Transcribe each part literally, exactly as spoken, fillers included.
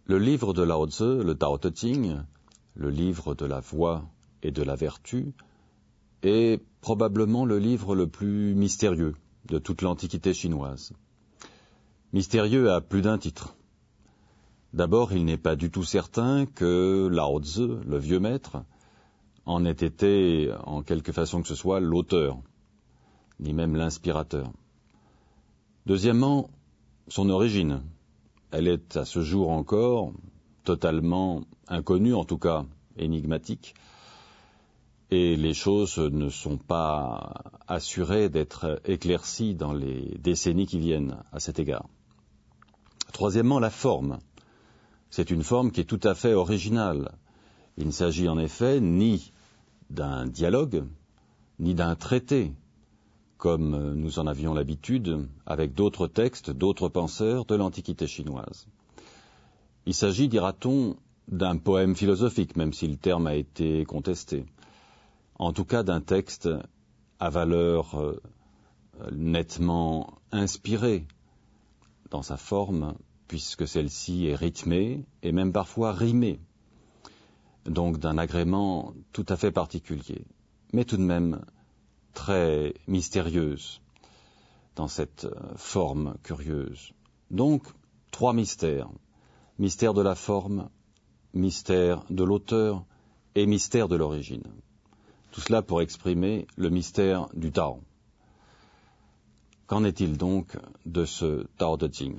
Le livre de Lao Tzu, le Tao Te Ching, le livre de la voie et de la vertu, est probablement le livre le plus mystérieux de toute l'Antiquité chinoise. Mystérieux à plus d'un titre. D'abord, il n'est pas du tout certain que Lao Tzu, le vieux maître, en ait été, en quelque façon que ce soit, l'auteur, ni même l'inspirateur. Deuxièmement, son origine. Elle est à ce jour encore totalement inconnue, en tout cas énigmatique, et les choses ne sont pas assurées d'être éclaircies dans les décennies qui viennent à cet égard. Troisièmement, la forme. C'est une forme qui est tout à fait originale. Il ne s'agit en effet ni d'un dialogue, ni d'un traité, comme nous en avions l'habitude avec d'autres textes, d'autres penseurs de l'Antiquité chinoise. Il s'agit, dira-t-on, d'un poème philosophique, même si le terme a été contesté. En tout cas, d'un texte à valeur euh, nettement inspirée dans sa forme, puisque celle-ci est rythmée et même parfois rimée, donc d'un agrément tout à fait particulier, mais tout de même très mystérieuse dans cette forme curieuse. Donc, trois mystères. Mystère de la forme, mystère de l'auteur et mystère de l'origine. Tout cela pour exprimer le mystère du Tao. Qu'en est-il donc de ce Tao Te Ching?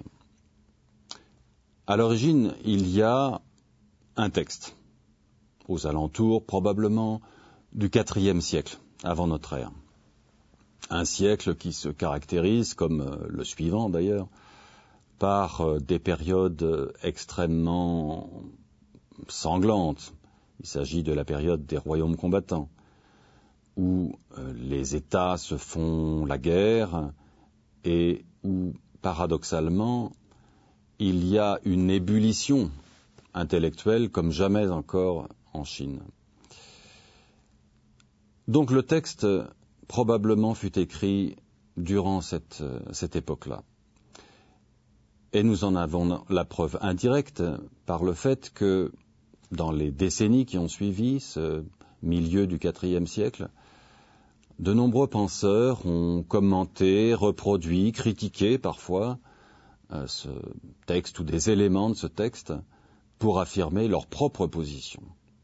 À l'origine, il y a un texte, aux alentours probablement du quatrième siècle avant notre ère. Un siècle qui se caractérise, comme le suivant d'ailleurs, par des périodes extrêmement sanglantes. Il s'agit de la période des royaumes combattants, où les États se font la guerre et où, paradoxalement, il y a une ébullition intellectuelle comme jamais encore en Chine. Donc le texte probablement fut écrit durant cette, cette époque-là. Et nous en avons la preuve indirecte par le fait que dans les décennies qui ont suivi ce milieu du quatrième siècle, de nombreux penseurs ont commenté, reproduit, critiqué parfois euh, ce texte ou des éléments de ce texte pour affirmer leur propre position.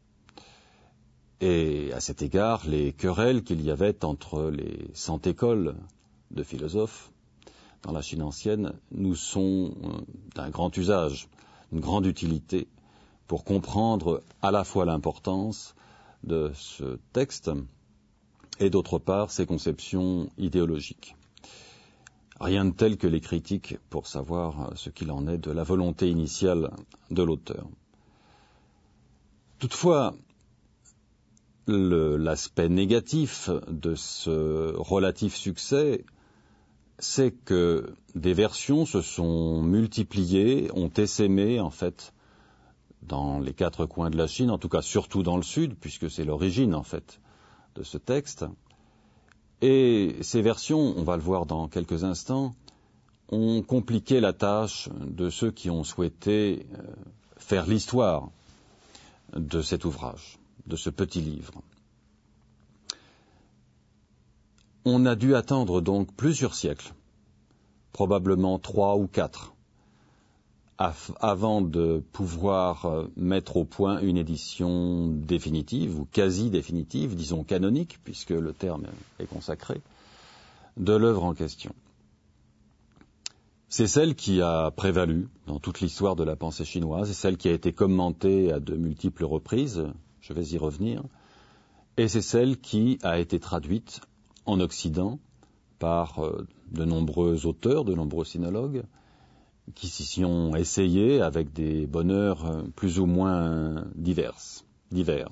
Et à cet égard, les querelles qu'il y avait entre les cent écoles de philosophes dans la Chine ancienne nous sont d'un grand usage, d'une grande utilité pour comprendre à la fois l'importance de ce texte et d'autre part ses conceptions idéologiques. Rien de tel que les critiques pour savoir ce qu'il en est de la volonté initiale de l'auteur. Toutefois, le, l'aspect négatif de ce relatif succès, c'est que des versions se sont multipliées, ont essaimé en fait dans les quatre coins de la Chine, en tout cas surtout dans le sud, puisque c'est l'origine en fait de ce texte. Et ces versions, on va le voir dans quelques instants, ont compliqué la tâche de ceux qui ont souhaité faire l'histoire de cet ouvrage, de ce petit livre. On a dû attendre donc plusieurs siècles, probablement trois ou quatre, avant de pouvoir mettre au point une édition définitive, ou quasi définitive, disons canonique, puisque le terme est consacré, de l'œuvre en question. C'est celle qui a prévalu dans toute l'histoire de la pensée chinoise, c'est celle qui a été commentée à de multiples reprises, je vais y revenir, et c'est celle qui a été traduite en Occident par de nombreux auteurs, de nombreux sinologues, qui s'y ont essayés avec des bonheurs plus ou moins divers. divers.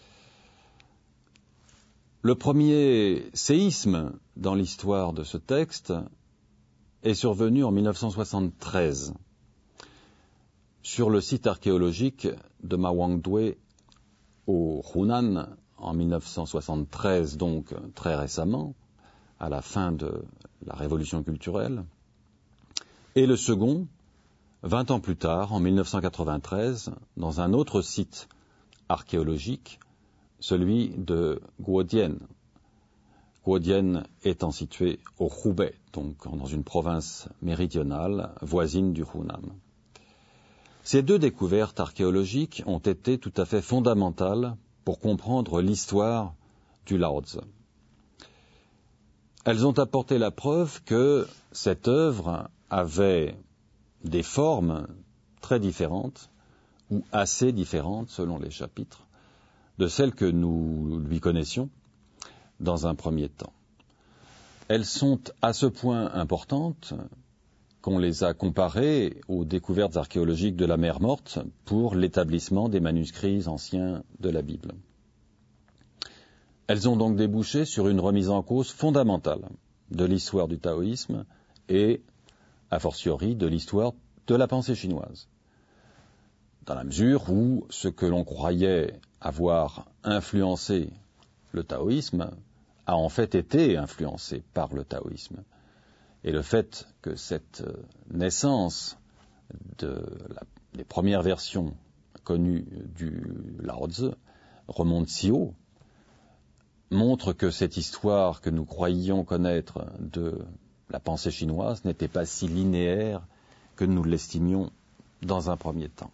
Le premier séisme dans l'histoire de ce texte est survenu en mille neuf cent soixante-treize sur le site archéologique de Mawangdui au Hunan en mille neuf cent soixante-treize, donc très récemment, à la fin de la révolution culturelle. Et le second, Vingt ans plus tard, en mille neuf cent quatre-vingt-treize, dans un autre site archéologique, celui de Guodian. Guodian étant situé au Hubei, donc dans une province méridionale voisine du Hunan. Ces deux découvertes archéologiques ont été tout à fait fondamentales pour comprendre l'histoire du Laozi. Elles ont apporté la preuve que cette œuvre avait des formes très différentes, ou assez différentes selon les chapitres, de celles que nous lui connaissions dans un premier temps. Elles sont à ce point importantes qu'on les a comparées aux découvertes archéologiques de la mer Morte pour l'établissement des manuscrits anciens de la Bible. Elles ont donc débouché sur une remise en cause fondamentale de l'histoire du taoïsme et, a fortiori, de l'histoire de la pensée chinoise, dans la mesure où ce que l'on croyait avoir influencé le taoïsme a en fait été influencé par le taoïsme. Et le fait que cette naissance de la, des premières versions connues du Laozi remonte si haut, montre que cette histoire que nous croyions connaître de la pensée chinoise n'était pas si linéaire que nous l'estimions dans un premier temps.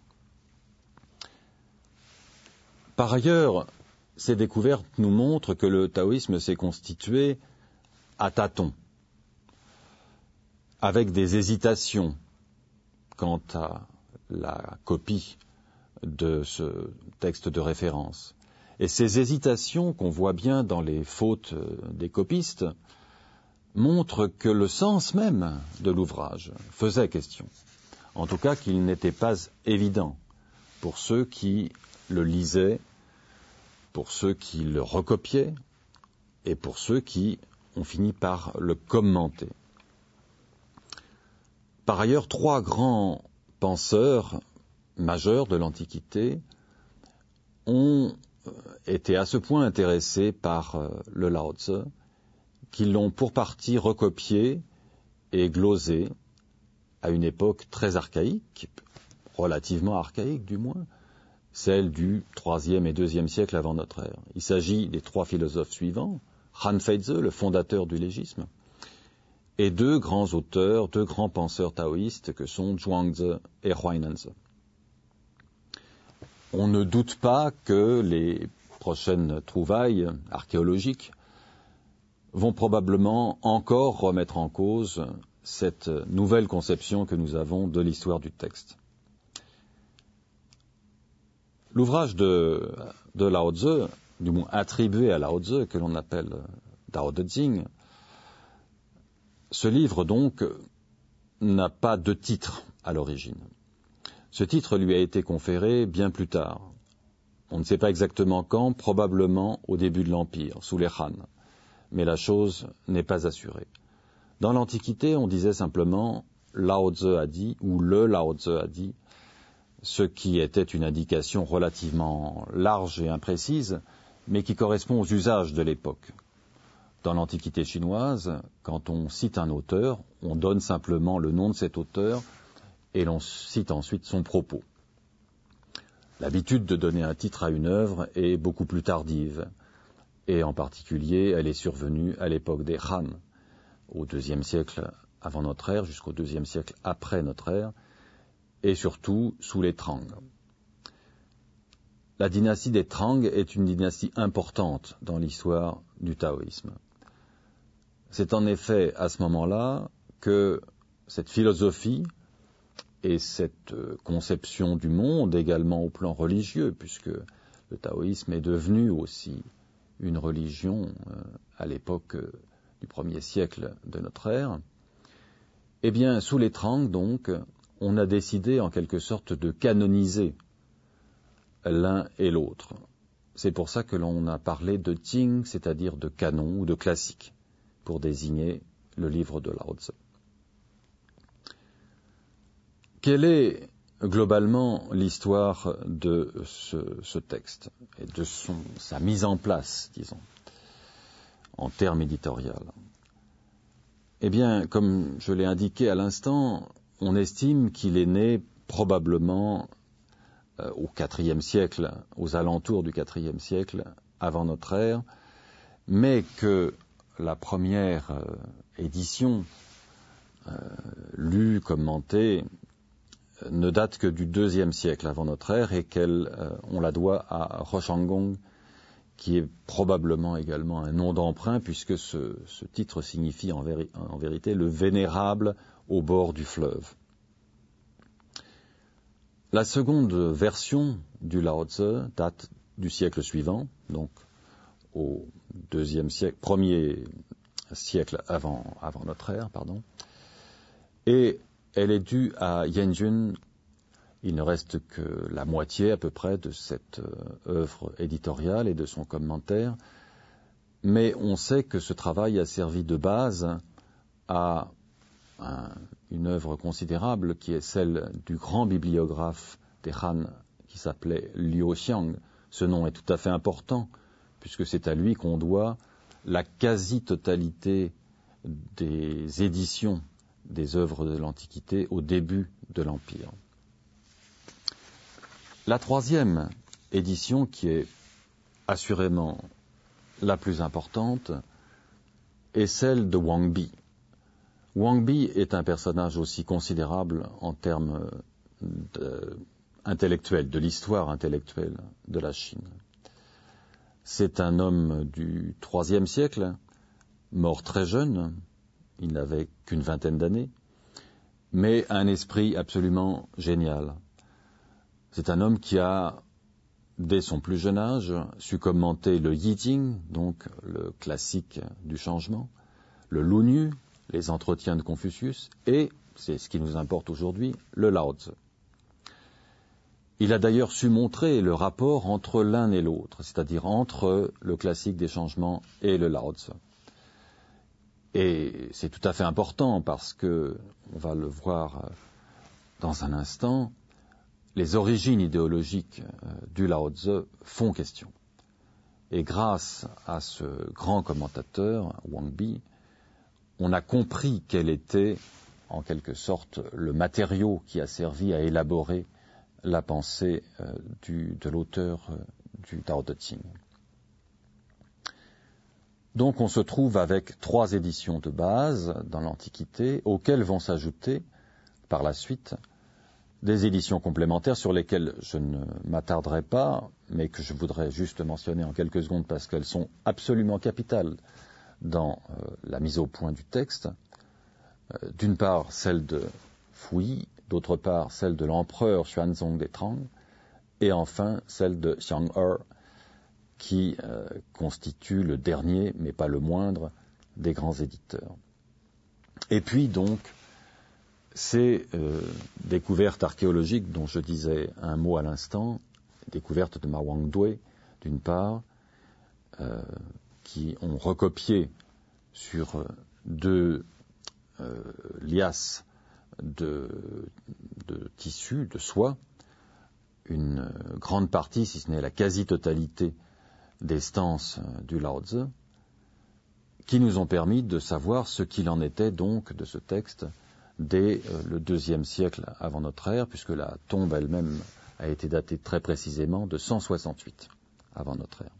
Par ailleurs, ces découvertes nous montrent que le taoïsme s'est constitué à tâtons, avec des hésitations quant à la copie de ce texte de référence. Et ces hésitations qu'on voit bien dans les fautes des copistes montrent que le sens même de l'ouvrage faisait question. En tout cas, qu'il n'était pas évident pour ceux qui le lisaient, pour ceux qui le recopiaient et pour ceux qui ont fini par le commenter. Par ailleurs, trois grands penseurs majeurs de l'Antiquité ont été à ce point intéressés par le Laozi qu'ils l'ont pour partie recopié et glosé à une époque très archaïque, relativement archaïque du moins, celle du troisième et deuxième siècle avant notre ère. Il s'agit des trois philosophes suivants, Han Feizi, le fondateur du légisme, et deux grands auteurs, deux grands penseurs taoïstes que sont Zhuangzi et Huainanzi. On ne doute pas que les prochaines trouvailles archéologiques vont probablement encore remettre en cause cette nouvelle conception que nous avons de l'histoire du texte. L'ouvrage de, de Laozi, du moins attribué à Laozi, que l'on appelle Dao De Jing, ce livre donc n'a pas de titre à l'origine. Ce titre lui a été conféré bien plus tard. On ne sait pas exactement quand, probablement au début de l'Empire, sous les Han. Mais la chose n'est pas assurée. Dans l'Antiquité, on disait simplement « Laozi a dit » ou « le Laozi a dit », ce qui était une indication relativement large et imprécise, mais qui correspond aux usages de l'époque. Dans l'Antiquité chinoise, quand on cite un auteur, on donne simplement le nom de cet auteur et l'on cite ensuite son propos. L'habitude de donner un titre à une œuvre est beaucoup plus tardive, et en particulier, elle est survenue à l'époque des Han, au deuxième siècle avant notre ère jusqu'au deuxième siècle après notre ère, et surtout sous les Tang. La dynastie des Tang est une dynastie importante dans l'histoire du taoïsme. C'est en effet à ce moment-là que cette philosophie et cette conception du monde, également au plan religieux, puisque le taoïsme est devenu aussi une religion euh, à l'époque euh, du premier siècle de notre ère, eh bien, sous les Tang, donc, on a décidé en quelque sorte de canoniser l'un et l'autre. C'est pour ça que l'on a parlé de Jing, c'est-à-dire de canon ou de classique, pour désigner le livre de Laozi. Quelle est globalement l'histoire de ce, ce texte et de son, sa mise en place, disons, en termes éditoriaux? Eh bien, comme je l'ai indiqué à l'instant, on estime qu'il est né probablement euh, au quatrième siècle, aux alentours du quatrième siècle avant notre ère, mais que la première euh, édition euh, lue, commentée, euh, ne date que du deuxième siècle avant notre ère et qu'on euh, la doit à Roshangong, qui est probablement également un nom d'emprunt, puisque ce, ce titre signifie en, véri- en vérité le vénérable au bord du fleuve. La seconde version du Lao Tzu date du siècle suivant, donc au deuxième siècle, premier siècle avant, avant notre ère, pardon, et elle est due à Yanjun. Il ne reste que la moitié à peu près de cette euh, œuvre éditoriale et de son commentaire, mais on sait que ce travail a servi de base à un, une œuvre considérable qui est celle du grand bibliographe des Han qui s'appelait Liu Xiang. Ce nom est tout à fait important puisque c'est à lui qu'on doit la quasi-totalité des éditions des œuvres de l'Antiquité au début de l'Empire. La troisième édition, qui est assurément la plus importante, est celle de Wang Bi. Wang Bi est un personnage aussi considérable en termes de, intellectuels, de l'histoire intellectuelle de la Chine. C'est un homme du troisième siècle, mort très jeune, il n'avait qu'une vingtaine d'années, mais un esprit absolument génial. C'est un homme qui a, dès son plus jeune âge, su commenter le Yijing, donc le classique du changement, le Lunyu, les entretiens de Confucius, et, c'est ce qui nous importe aujourd'hui, le Lao Tzu. Il a d'ailleurs su montrer le rapport entre l'un et l'autre, c'est-à-dire entre le classique des changements et le Lao Tzu. Et c'est tout à fait important parce que, on va le voir dans un instant, les origines idéologiques du Lao Tzu font question. Et grâce à ce grand commentateur, Wang Bi, on a compris quel était, en quelque sorte, le matériau qui a servi à élaborer la pensée euh, du, de l'auteur euh, du Tao Te Ching. Donc on se trouve avec trois éditions de base dans l'Antiquité, auxquelles vont s'ajouter, par la suite, des éditions complémentaires sur lesquelles je ne m'attarderai pas, mais que je voudrais juste mentionner en quelques secondes parce qu'elles sont absolument capitales dans euh, la mise au point du texte. Euh, d'une part, celle de Fuyi, d'autre part, celle de l'empereur Xuanzong des Tang, et enfin, celle de Xiang Er, qui euh, constitue le dernier, mais pas le moindre, des grands éditeurs. Et puis donc, ces euh, découvertes archéologiques dont je disais un mot à l'instant, découvertes de Ma Wangdui, d'une part, euh, qui ont recopié sur euh, deux euh, liasses de, de tissu, de soie, une euh, grande partie, si ce n'est la quasi-totalité, des stances euh, du Lao Tzu, qui nous ont permis de savoir ce qu'il en était donc de ce texte dès euh, le deuxième siècle avant notre ère, puisque la tombe elle-même a été datée très précisément de cent soixante-huit avant notre ère.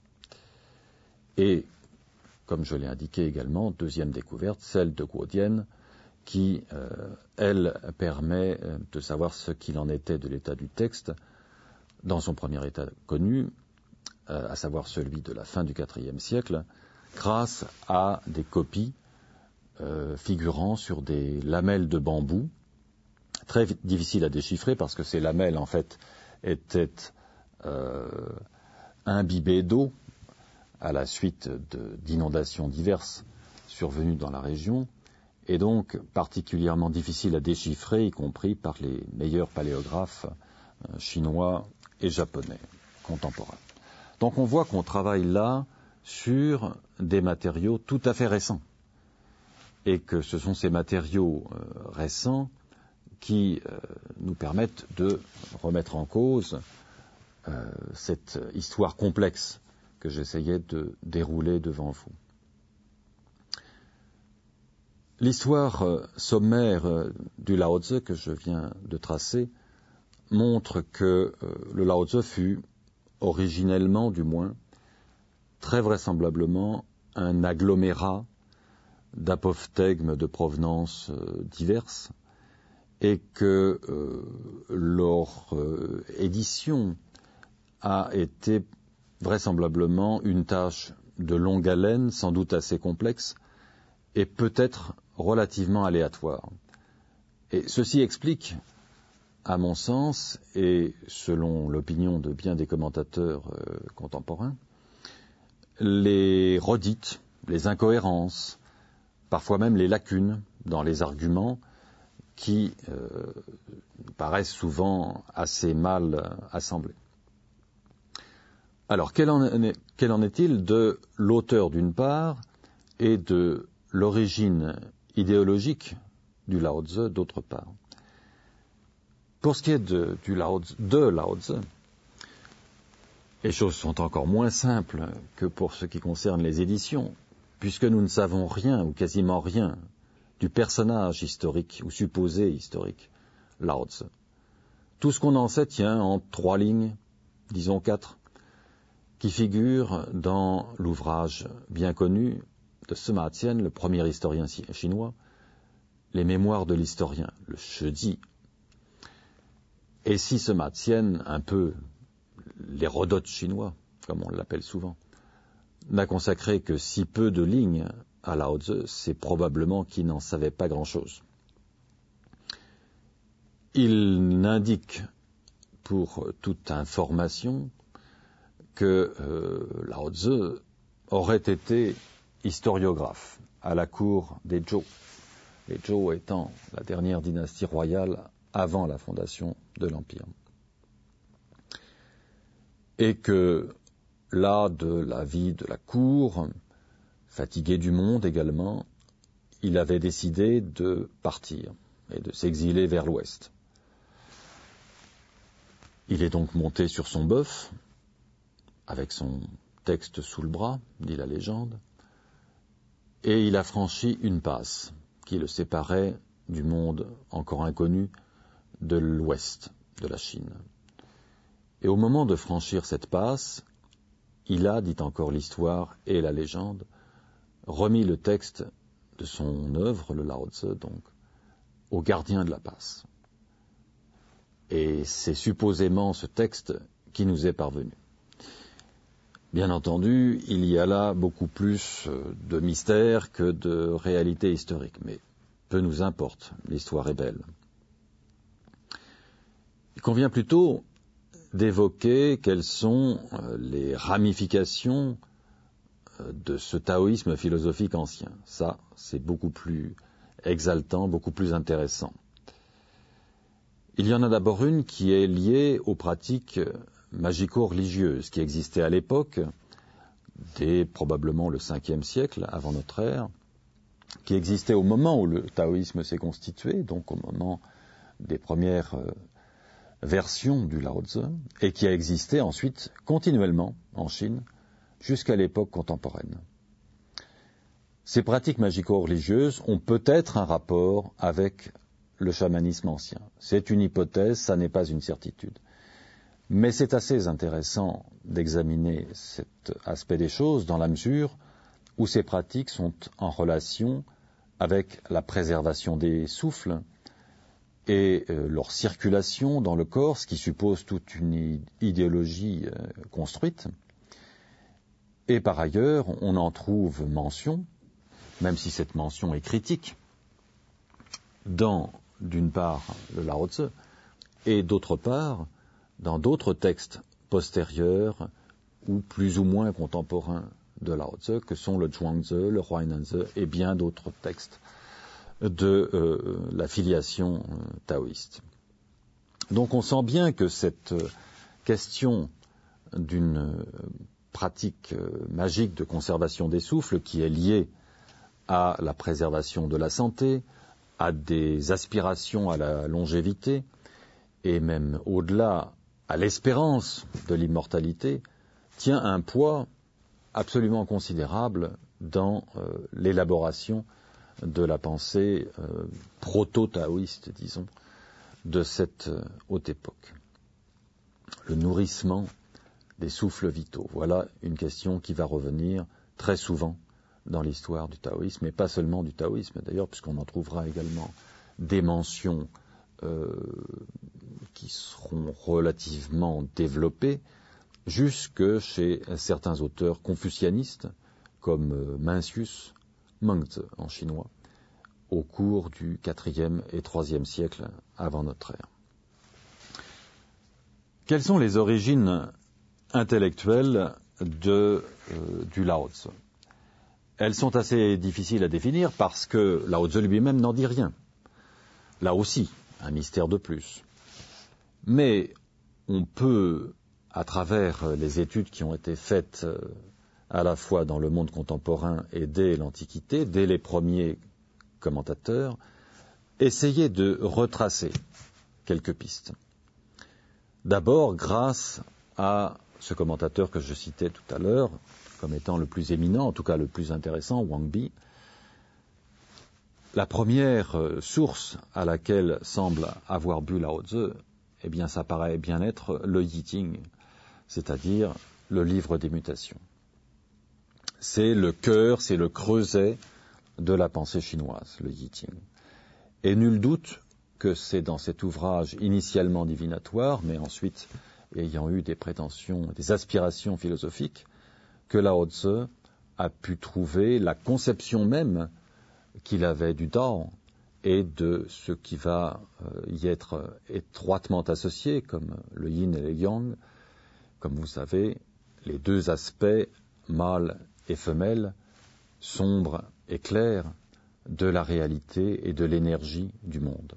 Et, comme je l'ai indiqué également, deuxième découverte, celle de Guodian, qui, euh, elle, permet euh, de savoir ce qu'il en était de l'état du texte dans son premier état connu, euh, à savoir celui de la fin du quatrième siècle, grâce à des copies euh, figurant sur des lamelles de bambou, très difficiles à déchiffrer parce que ces lamelles, en fait, étaient euh, imbibées d'eau à la suite de, d'inondations diverses survenues dans la région, et donc particulièrement difficiles à déchiffrer, y compris par les meilleurs paléographes euh, chinois et japonais contemporains. Donc on voit qu'on travaille là sur des matériaux tout à fait récents, et que ce sont ces matériaux euh, récents qui euh, nous permettent de remettre en cause euh, cette histoire complexe que j'essayais de dérouler devant vous. L'histoire euh, sommaire euh, du Lao Tzu que je viens de tracer montre que euh, le Lao Tzu fut, originellement du moins, très vraisemblablement un agglomérat d'apophthegmes de provenance euh, diverses, et que euh, leur euh, édition a été vraisemblablement une tâche de longue haleine, sans doute assez complexe, et peut-être relativement aléatoire. Et ceci explique, à mon sens, et selon l'opinion de bien des commentateurs euh, contemporains, les redites, les incohérences, parfois même les lacunes dans les arguments qui euh, paraissent souvent assez mal assemblés. Alors, quel en, est, quel en est-il de l'auteur d'une part et de l'origine idéologique du Lao Tzu d'autre part? Pour ce qui est de, du Lao Tzu, de Lao Tzu, les choses sont encore moins simples que pour ce qui concerne les éditions, puisque nous ne savons rien ou quasiment rien du personnage historique ou supposé historique, Lao Tzu. Tout ce qu'on en sait tient en trois lignes, disons quatre, qui figurent dans l'ouvrage bien connu de Sima Qian, le premier historien chinois, les mémoires de l'historien, le Shiji. Et si Sima Qian, un peu l'Hérodote chinois, comme on l'appelle souvent, n'a consacré que si peu de lignes à Lao Tzu, c'est probablement qu'il n'en savait pas grand-chose. Il n'indique pour toute information que euh, Lao Tzu aurait été historiographe à la cour des Zhou, les Zhou étant la dernière dynastie royale avant la fondation de l'Empire. Et que là, de la vie de la cour, fatigué du monde également, il avait décidé de partir et de s'exiler vers l'ouest. Il est donc monté sur son bœuf, avec son texte sous le bras, dit la légende, et il a franchi une passe qui le séparait du monde encore inconnu de l'ouest de la Chine. Et au moment de franchir cette passe, il a, dit encore l'histoire et la légende, remis le texte de son œuvre, le Lao Tzu, donc, au gardien de la passe. Et c'est supposément ce texte qui nous est parvenu. Bien entendu, il y a là beaucoup plus de mystère que de réalité historique, mais peu nous importe, l'histoire est belle. Il convient plutôt d'évoquer quelles sont les ramifications de ce taoïsme philosophique ancien. Ça, c'est beaucoup plus exaltant, beaucoup plus intéressant. Il y en a d'abord une qui est liée aux pratiques magico-religieuses qui existaient à l'époque, dès probablement le cinquième siècle avant notre ère, qui existaient au moment où le taoïsme s'est constitué, donc au moment des premières euh, versions du Lao Tzu, et qui a existé ensuite continuellement en Chine jusqu'à l'époque contemporaine. Ces pratiques magico-religieuses ont peut-être un rapport avec le chamanisme ancien. C'est une hypothèse, ça n'est pas une certitude. Mais c'est assez intéressant d'examiner cet aspect des choses dans la mesure où ces pratiques sont en relation avec la préservation des souffles et euh, leur circulation dans le corps, ce qui suppose toute une idéologie euh, construite. Et par ailleurs, on en trouve mention, même si cette mention est critique, dans, d'une part, le Lao Tzu, et d'autre part, dans d'autres textes postérieurs ou plus ou moins contemporains de Lao Tzu, que sont le Zhuangzi, le Huainanzi et bien d'autres textes de euh, la filiation euh, taoïste. Donc on sent bien que cette euh, question d'une euh, pratique euh, magique de conservation des souffles qui est liée à la préservation de la santé, à des aspirations à la longévité, et même au-delà à l'espérance de l'immortalité, tient un poids absolument considérable dans euh, l'élaboration de la pensée euh, proto-taoïste, disons, de cette euh, haute époque. Le nourrissement des souffles vitaux. Voilà une question qui va revenir très souvent dans l'histoire du taoïsme, et pas seulement du taoïsme d'ailleurs, puisqu'on en trouvera également des mentions euh, qui seront relativement développées, jusque chez certains auteurs confucianistes, comme euh, Mencius, Mengzi en chinois, au cours du quatrième et troisième siècle avant notre ère. Quelles sont les origines intellectuelles de, euh, du Lao Tzu? Elles sont assez difficiles à définir parce que Lao Tzu lui-même n'en dit rien. Là aussi, un mystère de plus. Mais on peut, à travers les études qui ont été faites à la fois dans le monde contemporain et dès l'Antiquité, dès les premiers commentateurs, essayer de retracer quelques pistes. D'abord, grâce à ce commentateur que je citais tout à l'heure, comme étant le plus éminent, en tout cas le plus intéressant, Wang Bi, la première source à laquelle semble avoir bu Lao Tzu, eh bien, ça paraît bien être le Yi Ting, c'est-à-dire le livre des mutations. C'est le cœur, c'est le creuset de la pensée chinoise, le Yi Ting. Et nul doute que c'est dans cet ouvrage initialement divinatoire, mais ensuite ayant eu des prétentions, des aspirations philosophiques, que Lao Tzu a pu trouver la conception même qu'il avait du Tao et de ce qui va y être étroitement associé, comme le yin et le yang, comme vous savez, les deux aspects, mâle et femelle, sombres et clairs, de la réalité et de l'énergie du monde.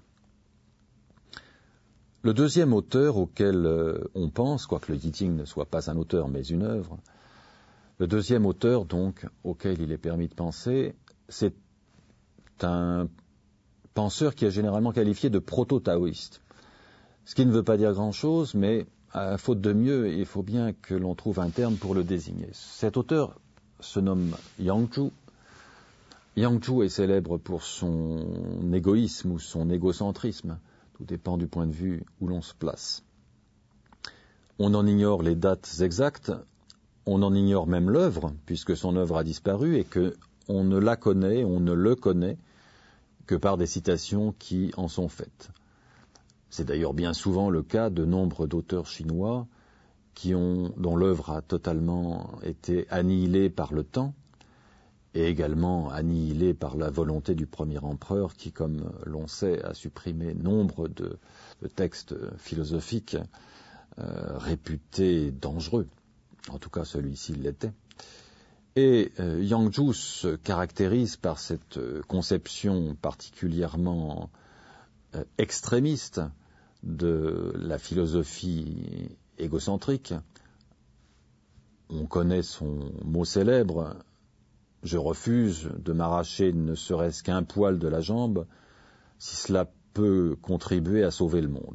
Le deuxième auteur auquel on pense, quoique le Yi Ting ne soit pas un auteur mais une œuvre, le deuxième auteur donc auquel il est permis de penser, c'est un penseur qui est généralement qualifié de proto-taoïste. Ce qui ne veut pas dire grand-chose, mais à faute de mieux, il faut bien que l'on trouve un terme pour le désigner. Cet auteur se nomme Yang Zhu. Yang Zhu est célèbre pour son égoïsme ou son égocentrisme. Tout dépend du point de vue où l'on se place. On en ignore les dates exactes, on en ignore même l'œuvre, puisque son œuvre a disparu et qu'on ne la connaît, on ne le connaît que par des citations qui en sont faites. C'est d'ailleurs bien souvent le cas de nombre d'auteurs chinois qui ont, dont l'œuvre a totalement été annihilée par le temps et également annihilée par la volonté du premier empereur qui, comme l'on sait, a supprimé nombre de, de textes philosophiques euh, réputés dangereux. En tout cas, celui-ci l'était. Et euh, Yang Zhu se caractérise par cette euh, conception particulièrement euh, extrémiste de la philosophie égocentrique. On connaît son mot célèbre « Je refuse de m'arracher ne serait-ce qu'un poil de la jambe si cela peut contribuer à sauver le monde ».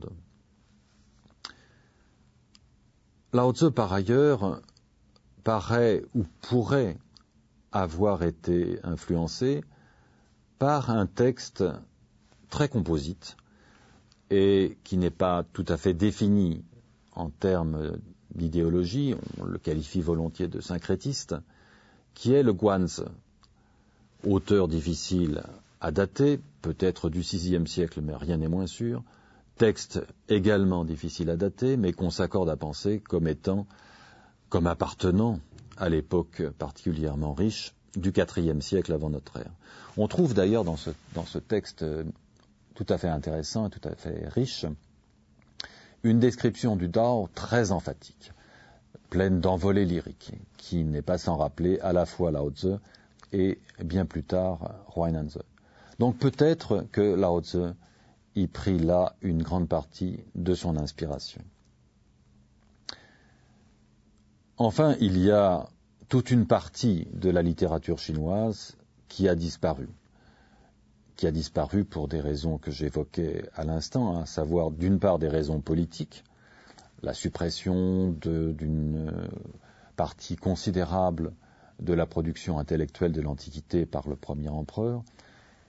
Lao Tzu, par ailleurs, paraît ou pourrait avoir été influencé par un texte très composite et qui n'est pas tout à fait défini en termes d'idéologie, on le qualifie volontiers de syncrétiste, qui est le Guanzi, auteur difficile à dater, peut-être du sixième siècle, mais rien n'est moins sûr, texte également difficile à dater, mais qu'on s'accorde à penser comme étant, comme appartenant à l'époque particulièrement riche du quatrième siècle avant notre ère. On trouve d'ailleurs dans ce, dans ce texte tout à fait intéressant, tout à fait riche, une description du Tao très emphatique, pleine d'envolées lyriques, qui n'est pas sans rappeler à la fois Lao Tzu et bien plus tard Huainanzi. Donc peut-être que Lao Tzu y prit là une grande partie de son inspiration. Enfin, il y a toute une partie de la littérature chinoise qui a disparu, qui a disparu pour des raisons que j'évoquais à l'instant, à savoir d'une part des raisons politiques, la suppression de, d'une partie considérable de la production intellectuelle de l'Antiquité par le premier empereur,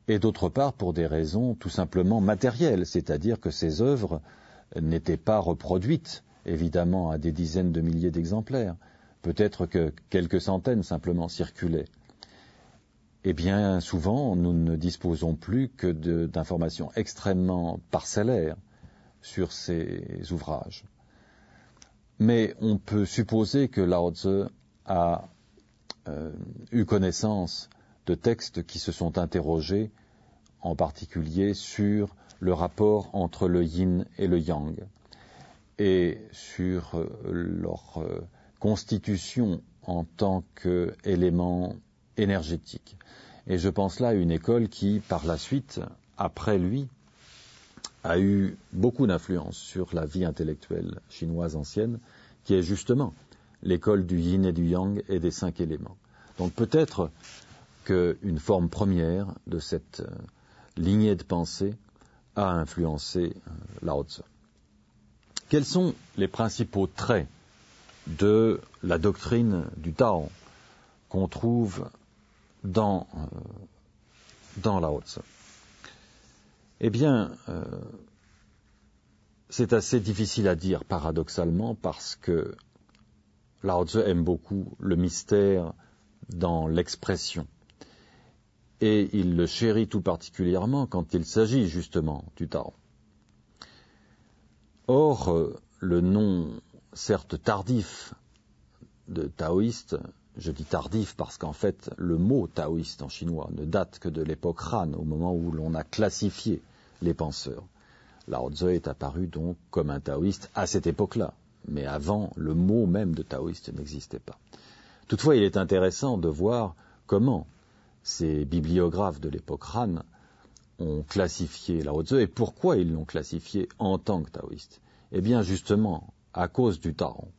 et d'autre part pour des raisons tout simplement matérielles, c'est-à-dire que ces œuvres n'étaient pas reproduites, évidemment, à des dizaines de milliers d'exemplaires. Peut-être que quelques centaines simplement circulaient. Et bien souvent, nous ne disposons plus que de, d'informations extrêmement parcellaires sur ces ouvrages. Mais on peut supposer que Lao Tzu a euh, eu connaissance de textes qui se sont interrogés, en particulier sur le rapport entre le yin et le yang, et sur euh, leur euh, constitution en tant qu'élément énergétique. Et je pense là à une école qui, par la suite, après lui, a eu beaucoup d'influence sur la vie intellectuelle chinoise ancienne, qui est justement l'école du yin et du yang et des cinq éléments. Donc peut-être qu'une forme première de cette lignée de pensée a influencé Lao Tzu. Quels sont les principaux traits de la doctrine du Tao qu'on trouve dans, euh, dans Lao Tzu? Eh bien, euh, c'est assez difficile à dire paradoxalement parce que Lao Tzu aime beaucoup le mystère dans l'expression. Et il le chérit tout particulièrement quand il s'agit justement du Tao. Or, euh, le nom, certes tardif, de taoïste, je dis tardif parce qu'en fait, le mot taoïste en chinois ne date que de l'époque Han, au moment où l'on a classifié les penseurs. Lao Tzu est apparu donc comme un taoïste à cette époque-là, mais avant, le mot même de taoïste n'existait pas. Toutefois, il est intéressant de voir comment ces bibliographes de l'époque Han ont classifié Lao Tzu et pourquoi ils l'ont classifié en tant que taoïste. Eh bien, justement, à cause du Tao.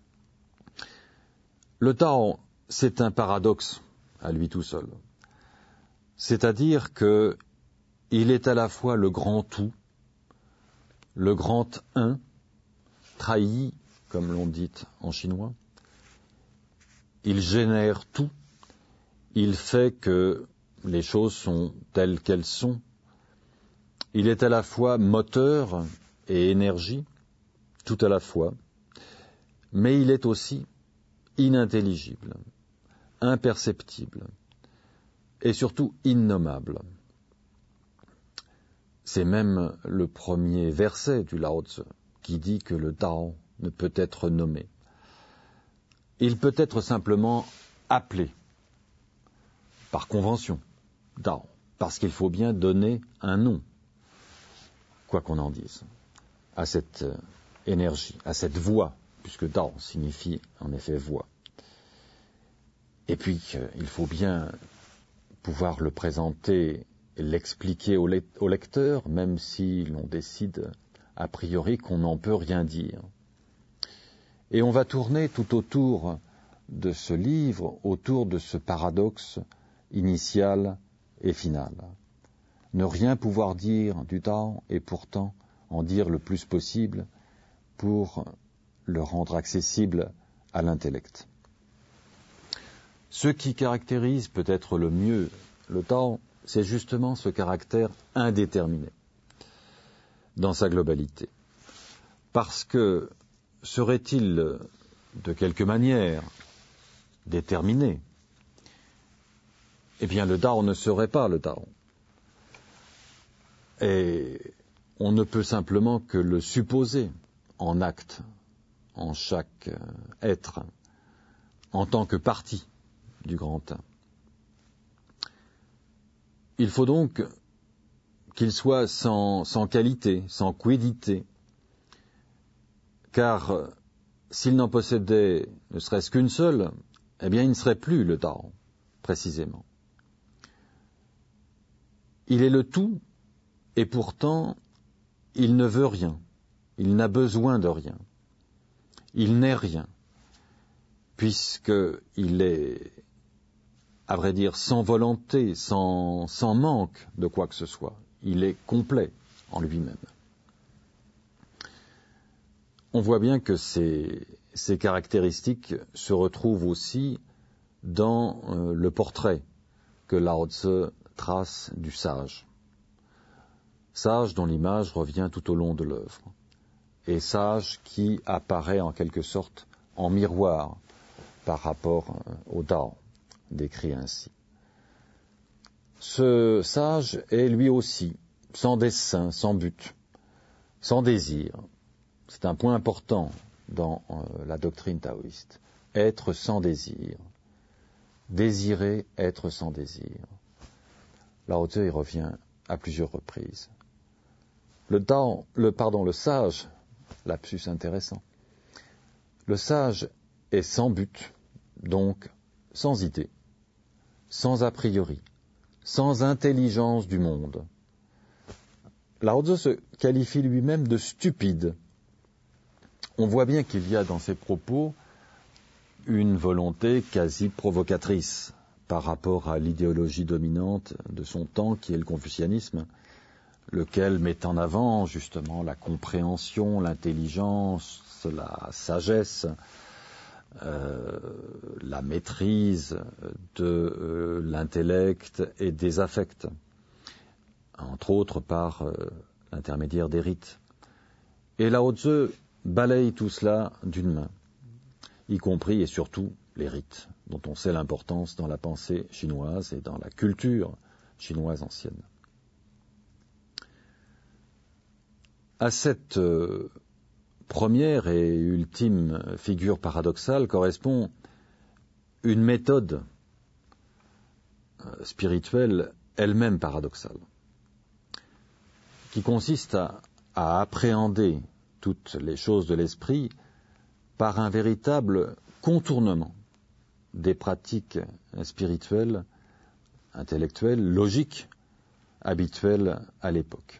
Le Tao, c'est un paradoxe à lui tout seul. C'est-à-dire que il est à la fois le grand tout, le grand un, trahi, comme l'on dit en chinois. Il génère tout. Il fait que les choses sont telles qu'elles sont. Il est à la fois moteur et énergie, tout à la fois, mais il est aussi inintelligible, imperceptible et surtout innommable. C'est même le premier verset du Lao Tzu qui dit que le Tao ne peut être nommé. Il peut être simplement appelé par convention, Tao, parce qu'il faut bien donner un nom, quoi qu'on en dise, à cette énergie, à cette voix, puisque Tao signifie en effet voix. Et puis, il faut bien pouvoir le présenter et l'expliquer au lecteur, même si l'on décide a priori qu'on n'en peut rien dire. Et on va tourner tout autour de ce livre, autour de ce paradoxe initial et final. Ne rien pouvoir dire du Tao et pourtant en dire le plus possible pour le rendre accessible à l'intellect. Ce qui caractérise peut-être le mieux le Tao, c'est justement ce caractère indéterminé dans sa globalité. Parce que serait-il de quelque manière déterminé, eh bien le Tao ne serait pas le Tao. Et on ne peut simplement que le supposer en acte, en chaque être, en tant que partie du grand un. Il faut donc qu'il soit sans, sans qualité, sans quiddité, car s'il n'en possédait ne serait-ce qu'une seule, eh bien il ne serait plus le Tao, précisément. Il est le tout, et pourtant il ne veut rien, il n'a besoin de rien, il n'est rien, puisqu'il est, à vrai dire, sans volonté, sans, sans manque de quoi que ce soit. Il est complet en lui-même. On voit bien que ces, ces caractéristiques se retrouvent aussi dans euh, le portrait que Lao Tzu trace du sage. Sage dont l'image revient tout au long de l'œuvre, et sage qui apparaît en quelque sorte en miroir par rapport au Tao, décrit ainsi. Ce sage est lui aussi sans dessein, sans but, sans désir. C'est un point important dans euh, la doctrine taoïste. Être sans désir. Désirer être sans désir. Lao Tzu y revient à plusieurs reprises. Le Tao, le, pardon, le sage, lapsus intéressant, le sage est sans but, donc sans idée, sans a priori, sans intelligence du monde. Lao Tzu se qualifie lui-même de stupide. On voit bien qu'il y a dans ses propos une volonté quasi provocatrice par rapport à l'idéologie dominante de son temps, qui est le confucianisme, lequel met en avant justement la compréhension, l'intelligence, la sagesse, euh, la maîtrise de euh, l'intellect et des affects, entre autres par euh, l'intermédiaire des rites. Et Lao Tzu balaye tout cela d'une main, y compris et surtout les rites, dont on sait l'importance dans la pensée chinoise et dans la culture chinoise ancienne. À cette euh, première et ultime figure paradoxale correspond une méthode euh, spirituelle elle-même paradoxale, qui consiste à, à appréhender toutes les choses de l'esprit par un véritable contournement des pratiques spirituelles, intellectuelles, logiques, habituelles à l'époque.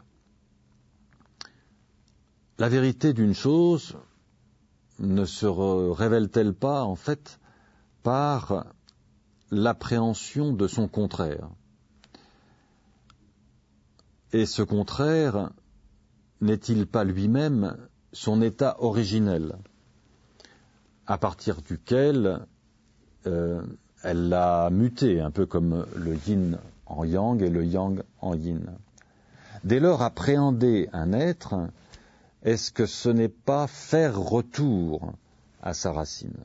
La vérité d'une chose ne se révèle-t-elle pas, en fait, par l'appréhension de son contraire? Et ce contraire n'est-il pas lui-même son état originel, à partir duquel euh, elle l'a muté, un peu comme le yin en yang et le yang en yin. Dès lors, appréhender un être, est-ce que ce n'est pas faire retour à sa racine?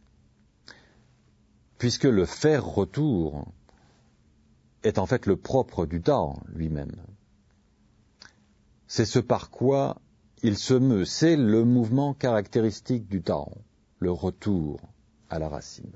Puisque le faire retour est en fait le propre du Tao lui-même. C'est ce par quoi il se meut, c'est le mouvement caractéristique du Tao, le retour à la racine.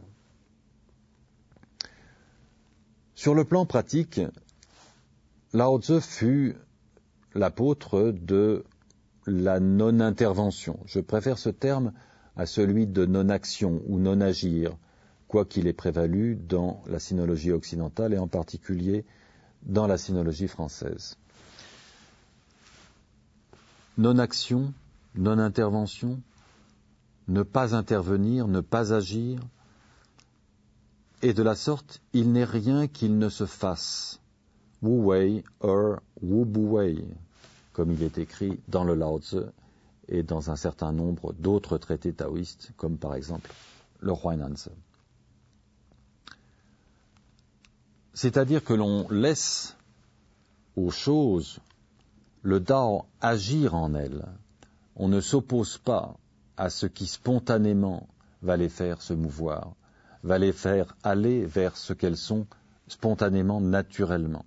Sur le plan pratique, Lao Tzu fut l'apôtre de la non-intervention. Je préfère ce terme à celui de non-action ou non-agir, quoi qu'il ait prévalu dans la sinologie occidentale et en particulier dans la sinologie française. Non-action, non-intervention, ne pas intervenir, ne pas agir, et de la sorte, il n'est rien qu'il ne se fasse. Wu Wei er Wu Bu Wei, comme il est écrit dans le Lao Tzu et dans un certain nombre d'autres traités taoïstes, comme par exemple le Huainanzi. C'est-à-dire que l'on laisse aux choses le Tao agir en elles. On ne s'oppose pas à ce qui spontanément va les faire se mouvoir, va les faire aller vers ce qu'elles sont spontanément, naturellement.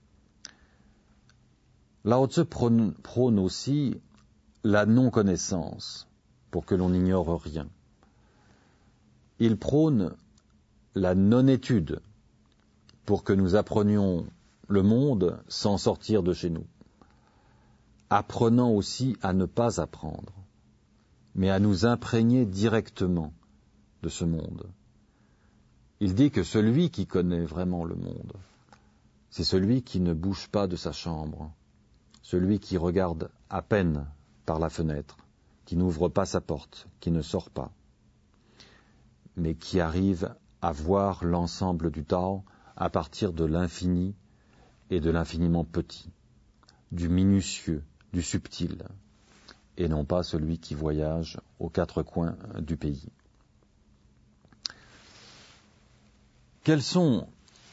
Lao Tzu prône, prône aussi la non-connaissance, pour que l'on n'ignore rien. Il prône la non-étude, pour que nous apprenions le monde sans sortir de chez nous, apprenant aussi à ne pas apprendre, mais à nous imprégner directement de ce monde. Il dit que celui qui connaît vraiment le monde, c'est celui qui ne bouge pas de sa chambre, celui qui regarde à peine par la fenêtre, qui n'ouvre pas sa porte, qui ne sort pas, mais qui arrive à voir l'ensemble du Tao à partir de l'infini et de l'infiniment petit, du minutieux, du subtil, et non pas celui qui voyage aux quatre coins du pays. Quelles sont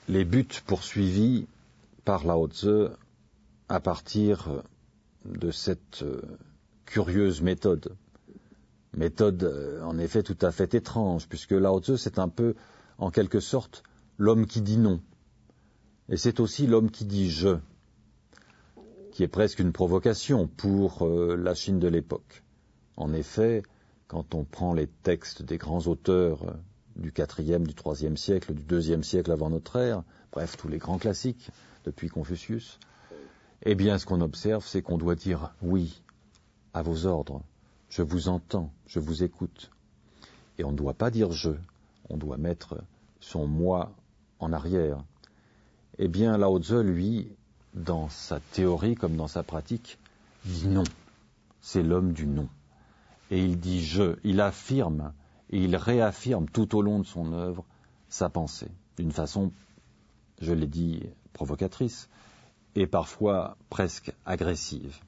les buts poursuivis par Lao Tzu à partir de cette curieuse méthode. Méthode, en effet, tout à fait étrange, puisque Lao Tzu, c'est un peu, en quelque sorte, l'homme qui dit non. Et c'est aussi l'homme qui dit je, qui est presque une provocation pour euh, la Chine de l'époque. En effet, quand on prend les textes des grands auteurs du quatrième, du troisième siècle, du deuxième siècle avant notre ère, bref, tous les grands classiques, depuis Confucius, eh bien, ce qu'on observe, c'est qu'on doit dire oui à vos ordres. Je vous entends, je vous écoute. Et on ne doit pas dire je, on doit mettre son moi en arrière. Eh bien, Lao Tzu, lui, dans sa théorie comme dans sa pratique, dit non. C'est l'homme du non. Et il dit je, il affirme et il réaffirme tout au long de son œuvre sa pensée, d'une façon, je l'ai dit, provocatrice et parfois presque agressive.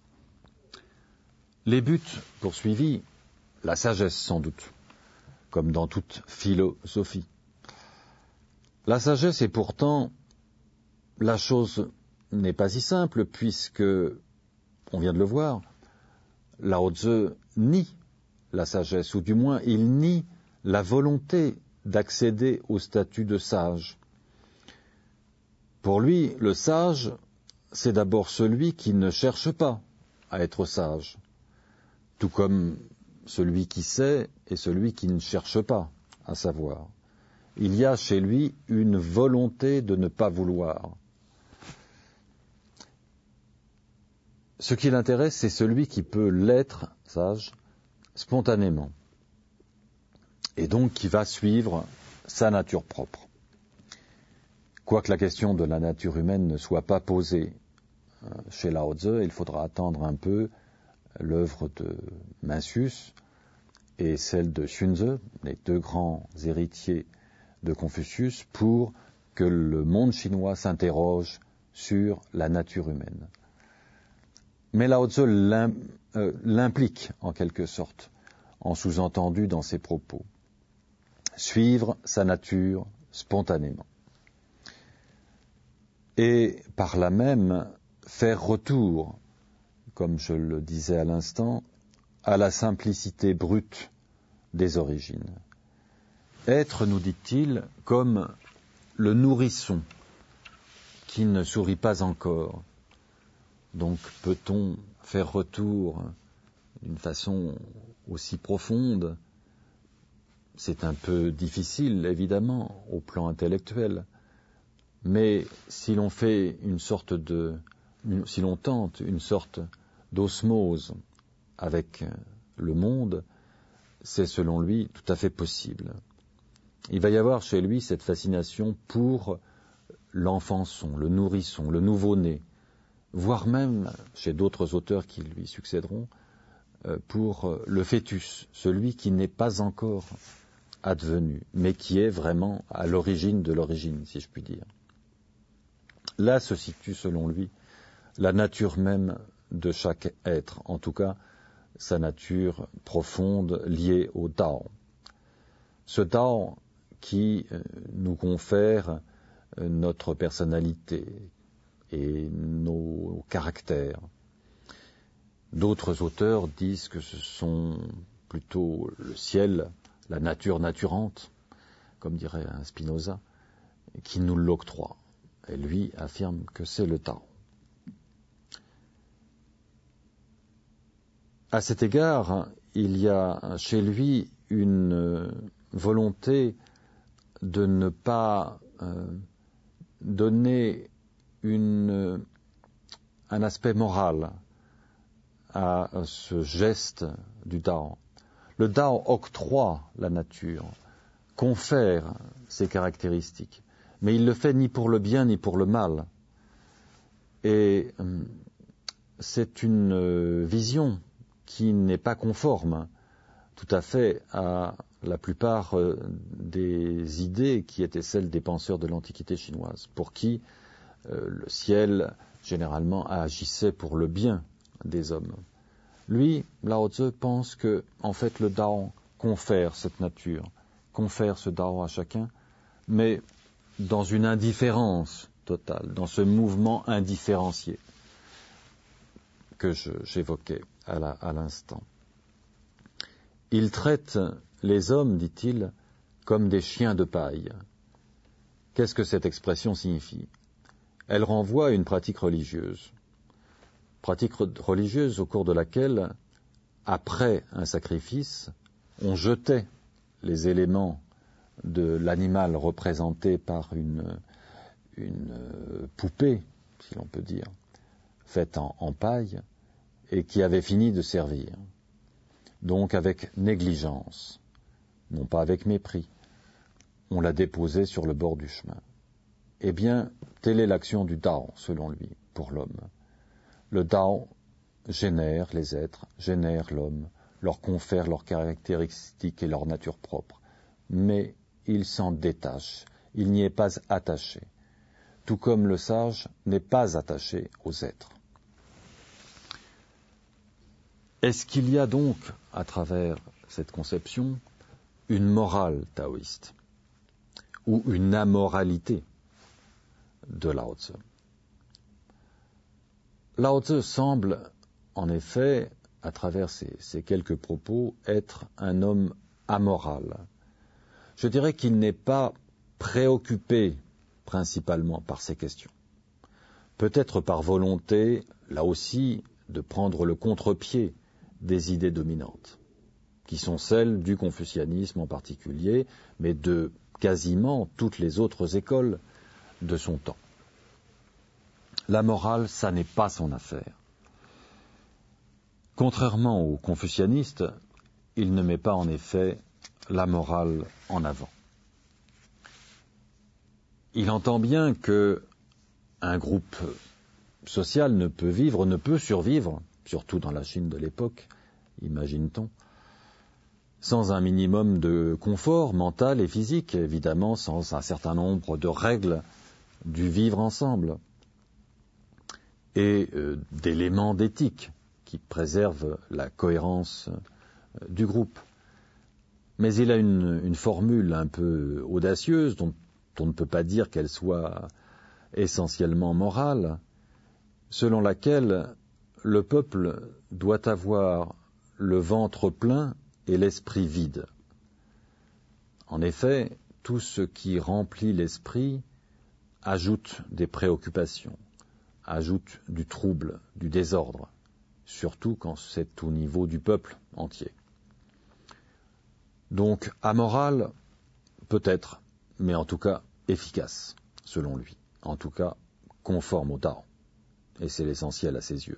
Les buts poursuivis, la sagesse sans doute, comme dans toute philosophie. La sagesse est pourtant, la chose n'est pas si simple puisque, on vient de le voir, Lao Tzu nie la sagesse, ou du moins il nie la volonté d'accéder au statut de sage. Pour lui, le sage, c'est d'abord celui qui ne cherche pas à être sage, tout comme celui qui sait et celui qui ne cherche pas à savoir. Il y a chez lui une volonté de ne pas vouloir. Ce qui l'intéresse, c'est celui qui peut l'être, sage, spontanément, et donc qui va suivre sa nature propre. Quoique la question de la nature humaine ne soit pas posée chez Lao Tzu, il faudra attendre un peu l'œuvre de Mencius et celle de Xunzi, les deux grands héritiers de Confucius, pour que le monde chinois s'interroge sur la nature humaine. Mais Lao Tzu l'implique en quelque sorte, en sous-entendu dans ses propos. Suivre sa nature spontanément. Et par là même, faire retour, comme je le disais à l'instant, à la simplicité brute des origines. Être, nous dit-il, comme le nourrisson qui ne sourit pas encore. Donc peut-on faire retour d'une façon aussi profonde? C'est un peu difficile, évidemment, au plan intellectuel. Mais si l'on fait une sorte de, si l'on tente une sorte d'osmose avec le monde, c'est selon lui tout à fait possible. Il va y avoir chez lui cette fascination pour l'enfançon, le nourrisson, le nouveau-né, voire même, chez d'autres auteurs qui lui succéderont, pour le fœtus, celui qui n'est pas encore advenu, mais qui est vraiment à l'origine de l'origine, si je puis dire. Là se situe, selon lui, la nature même de chaque être, en tout cas sa nature profonde liée au Tao. Ce Tao qui nous confère notre personnalité et nos caractères. D'autres auteurs disent que ce sont plutôt le ciel, la nature naturante, comme dirait un Spinoza, qui nous l'octroie. Et lui affirme que c'est le Tao. À cet égard, il y a chez lui une volonté de ne pas euh, donner une, un aspect moral à ce geste du Tao. Le Tao octroie la nature, confère ses caractéristiques, mais il le fait ni pour le bien ni pour le mal. Et euh, c'est une euh, vision qui n'est pas conforme tout à fait à la plupart euh, des idées qui étaient celles des penseurs de l'Antiquité chinoise, pour qui euh, le ciel généralement agissait pour le bien des hommes. Lui, Lao Tzu, pense que, en fait, le Tao confère cette nature, confère ce Tao à chacun, mais dans une indifférence totale, dans ce mouvement indifférencié que je, j'évoquais à, la, à l'instant. Il traite les hommes, dit-il, comme des chiens de paille. Qu'est-ce que cette expression signifie? Elle renvoie à une pratique religieuse. Pratique religieuse au cours de laquelle, après un sacrifice, on jetait les éléments de l'animal représenté par une, une poupée, si l'on peut dire, faite en, en paille, et qui avait fini de servir. Donc avec négligence, non pas avec mépris, on l'a déposée sur le bord du chemin. Eh bien, telle est l'action du Tao, selon lui, pour l'homme. Le Tao génère les êtres, génère l'homme, leur confère leurs caractéristiques et leur nature propre. Mais il s'en détache, il n'y est pas attaché. Tout comme le sage n'est pas attaché aux êtres. Est-ce qu'il y a donc, à travers cette conception, une morale taoïste ou une amoralité de Lao Tzu? Lao Tzu semble, en effet, à travers ces, ces quelques propos, être un homme amoral. Je dirais qu'il n'est pas préoccupé principalement par ces questions. Peut-être par volonté, là aussi, de prendre le contre-pied des idées dominantes, qui sont celles du confucianisme en particulier, mais de quasiment toutes les autres écoles de son temps. La morale, ça n'est pas son affaire. Contrairement aux confucianistes, il ne met pas en effet la morale en avant. Il entend bien que un groupe social ne peut vivre, ne peut survivre, surtout dans la Chine de l'époque, imagine-t-on, sans un minimum de confort mental et physique, évidemment, sans un certain nombre de règles du vivre ensemble et euh, d'éléments d'éthique qui préservent la cohérence euh, du groupe. Mais il a une, une formule un peu audacieuse, dont on ne peut pas dire qu'elle soit essentiellement morale, selon laquelle le peuple doit avoir le ventre plein et l'esprit vide. En effet, tout ce qui remplit l'esprit ajoute des préoccupations, ajoute du trouble, du désordre, surtout quand c'est au niveau du peuple entier. Donc, amoral, peut-être, mais en tout cas efficace, selon lui, en tout cas conforme au Tao, et c'est l'essentiel à ses yeux.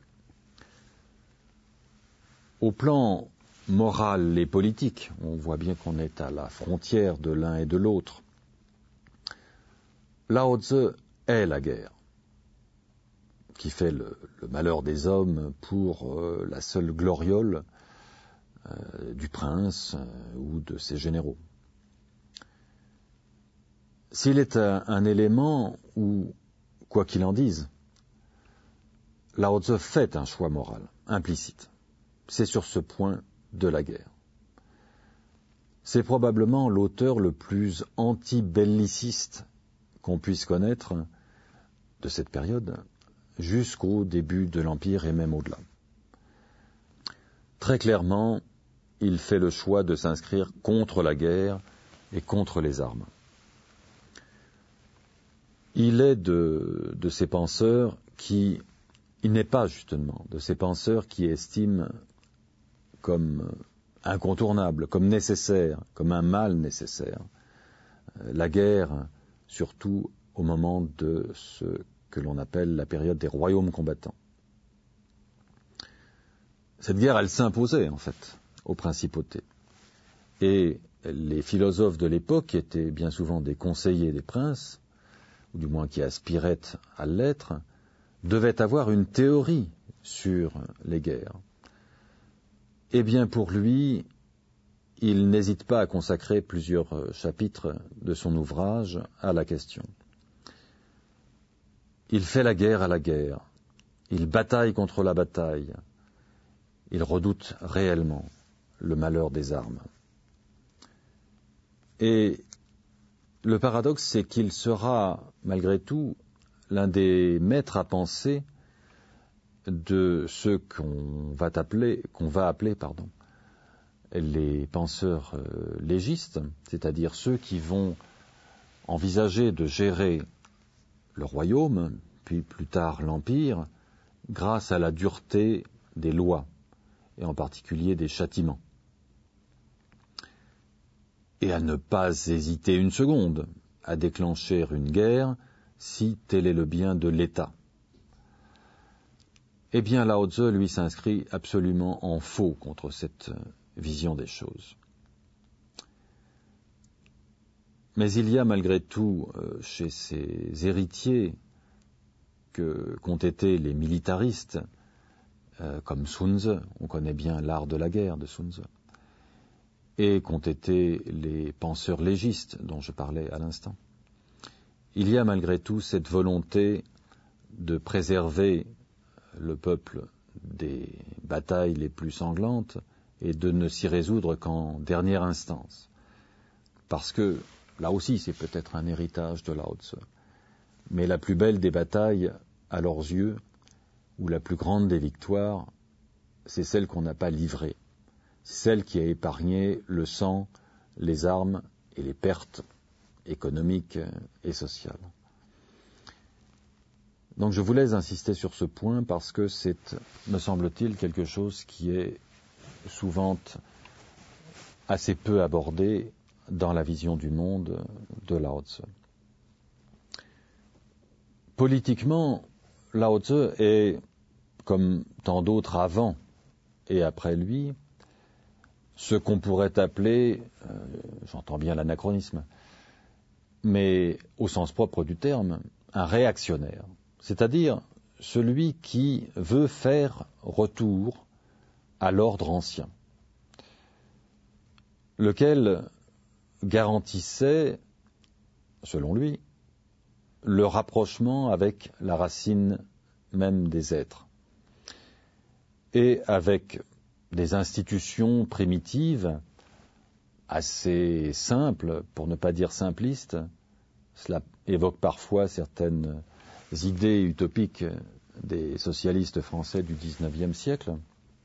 Au plan moral et politique, on voit bien qu'on est à la frontière de l'un et de l'autre. Lao Tzu est la guerre, qui fait le, le malheur des hommes pour euh, la seule gloriole euh, du prince euh, ou de ses généraux. S'il est un, un élément où, quoi qu'il en dise, Lao Tzu fait un choix moral, implicite. C'est sur ce point de la guerre. C'est probablement l'auteur le plus anti-belliciste qu'on puisse connaître de cette période jusqu'au début de l'Empire et même au-delà. Très clairement, il fait le choix de s'inscrire contre la guerre et contre les armes. Il est de, de ces penseurs qui, il n'est pas justement de ces penseurs qui estiment comme incontournable, comme nécessaire, comme un mal nécessaire, la guerre, surtout au moment de ce que l'on appelle la période des royaumes combattants. Cette guerre, elle s'imposait en fait aux principautés. Et les philosophes de l'époque, qui étaient bien souvent des conseillers des princes, ou du moins qui aspiraient à l'être, devaient avoir une théorie sur les guerres. Eh bien, pour lui, il n'hésite pas à consacrer plusieurs chapitres de son ouvrage à la question. Il fait la guerre à la guerre, il bataille contre la bataille, il redoute réellement le malheur des armes. Et le paradoxe, c'est qu'il sera, malgré tout, l'un des maîtres à penser de ceux qu'on va appeler, qu'on va appeler, pardon, les penseurs euh, légistes, c'est-à-dire ceux qui vont envisager de gérer le royaume, puis plus tard l'empire, grâce à la dureté des lois, et en particulier des châtiments. Et à ne pas hésiter une seconde à déclencher une guerre si tel est le bien de l'État. Eh bien, Lao Tzu, lui, s'inscrit absolument en faux contre cette vision des choses. Mais il y a malgré tout, euh, chez ses héritiers, que, qu'ont été les militaristes, euh, comme Sun Tzu, on connaît bien l'art de la guerre de Sun Tzu, et qu'ont été les penseurs légistes dont je parlais à l'instant. Il y a malgré tout cette volonté de préserver le peuple des batailles les plus sanglantes et de ne s'y résoudre qu'en dernière instance. Parce que, là aussi, c'est peut-être un héritage de Lao Tzu, mais la plus belle des batailles, à leurs yeux, ou la plus grande des victoires, c'est celle qu'on n'a pas livrée. C'est celle qui a épargné le sang, les armes et les pertes économiques et sociales. Donc je voulais insister sur ce point parce que c'est, me semble-t-il, quelque chose qui est souvent assez peu abordé dans la vision du monde de Lao Tzu. Politiquement, Lao Tzu est, comme tant d'autres avant et après lui, ce qu'on pourrait appeler, euh, j'entends bien l'anachronisme, mais au sens propre du terme, un réactionnaire, c'est-à-dire celui qui veut faire retour à l'ordre ancien, lequel garantissait, selon lui, le rapprochement avec la racine même des êtres, et avec des institutions primitives assez simples, pour ne pas dire simplistes. Cela évoque parfois certaines idées utopiques des socialistes français du dix-neuvième siècle.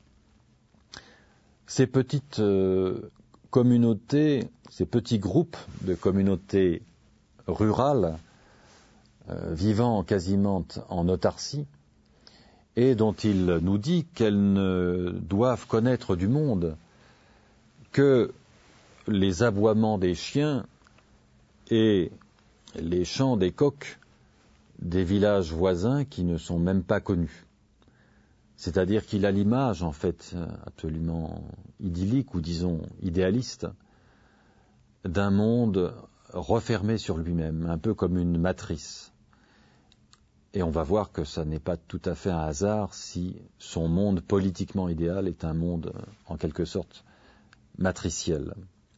Ces petites euh, communautés, ces petits groupes de communautés rurales, euh, vivant quasiment en autarcie, et dont il nous dit qu'elles ne doivent connaître du monde que les aboiements des chiens et les chants des coqs des villages voisins qui ne sont même pas connus. C'est-à-dire qu'il a l'image, en fait, absolument idyllique, ou disons idéaliste, d'un monde refermé sur lui-même, un peu comme une matrice. Et on va voir que ça n'est pas tout à fait un hasard si son monde politiquement idéal est un monde, en quelque sorte, matriciel.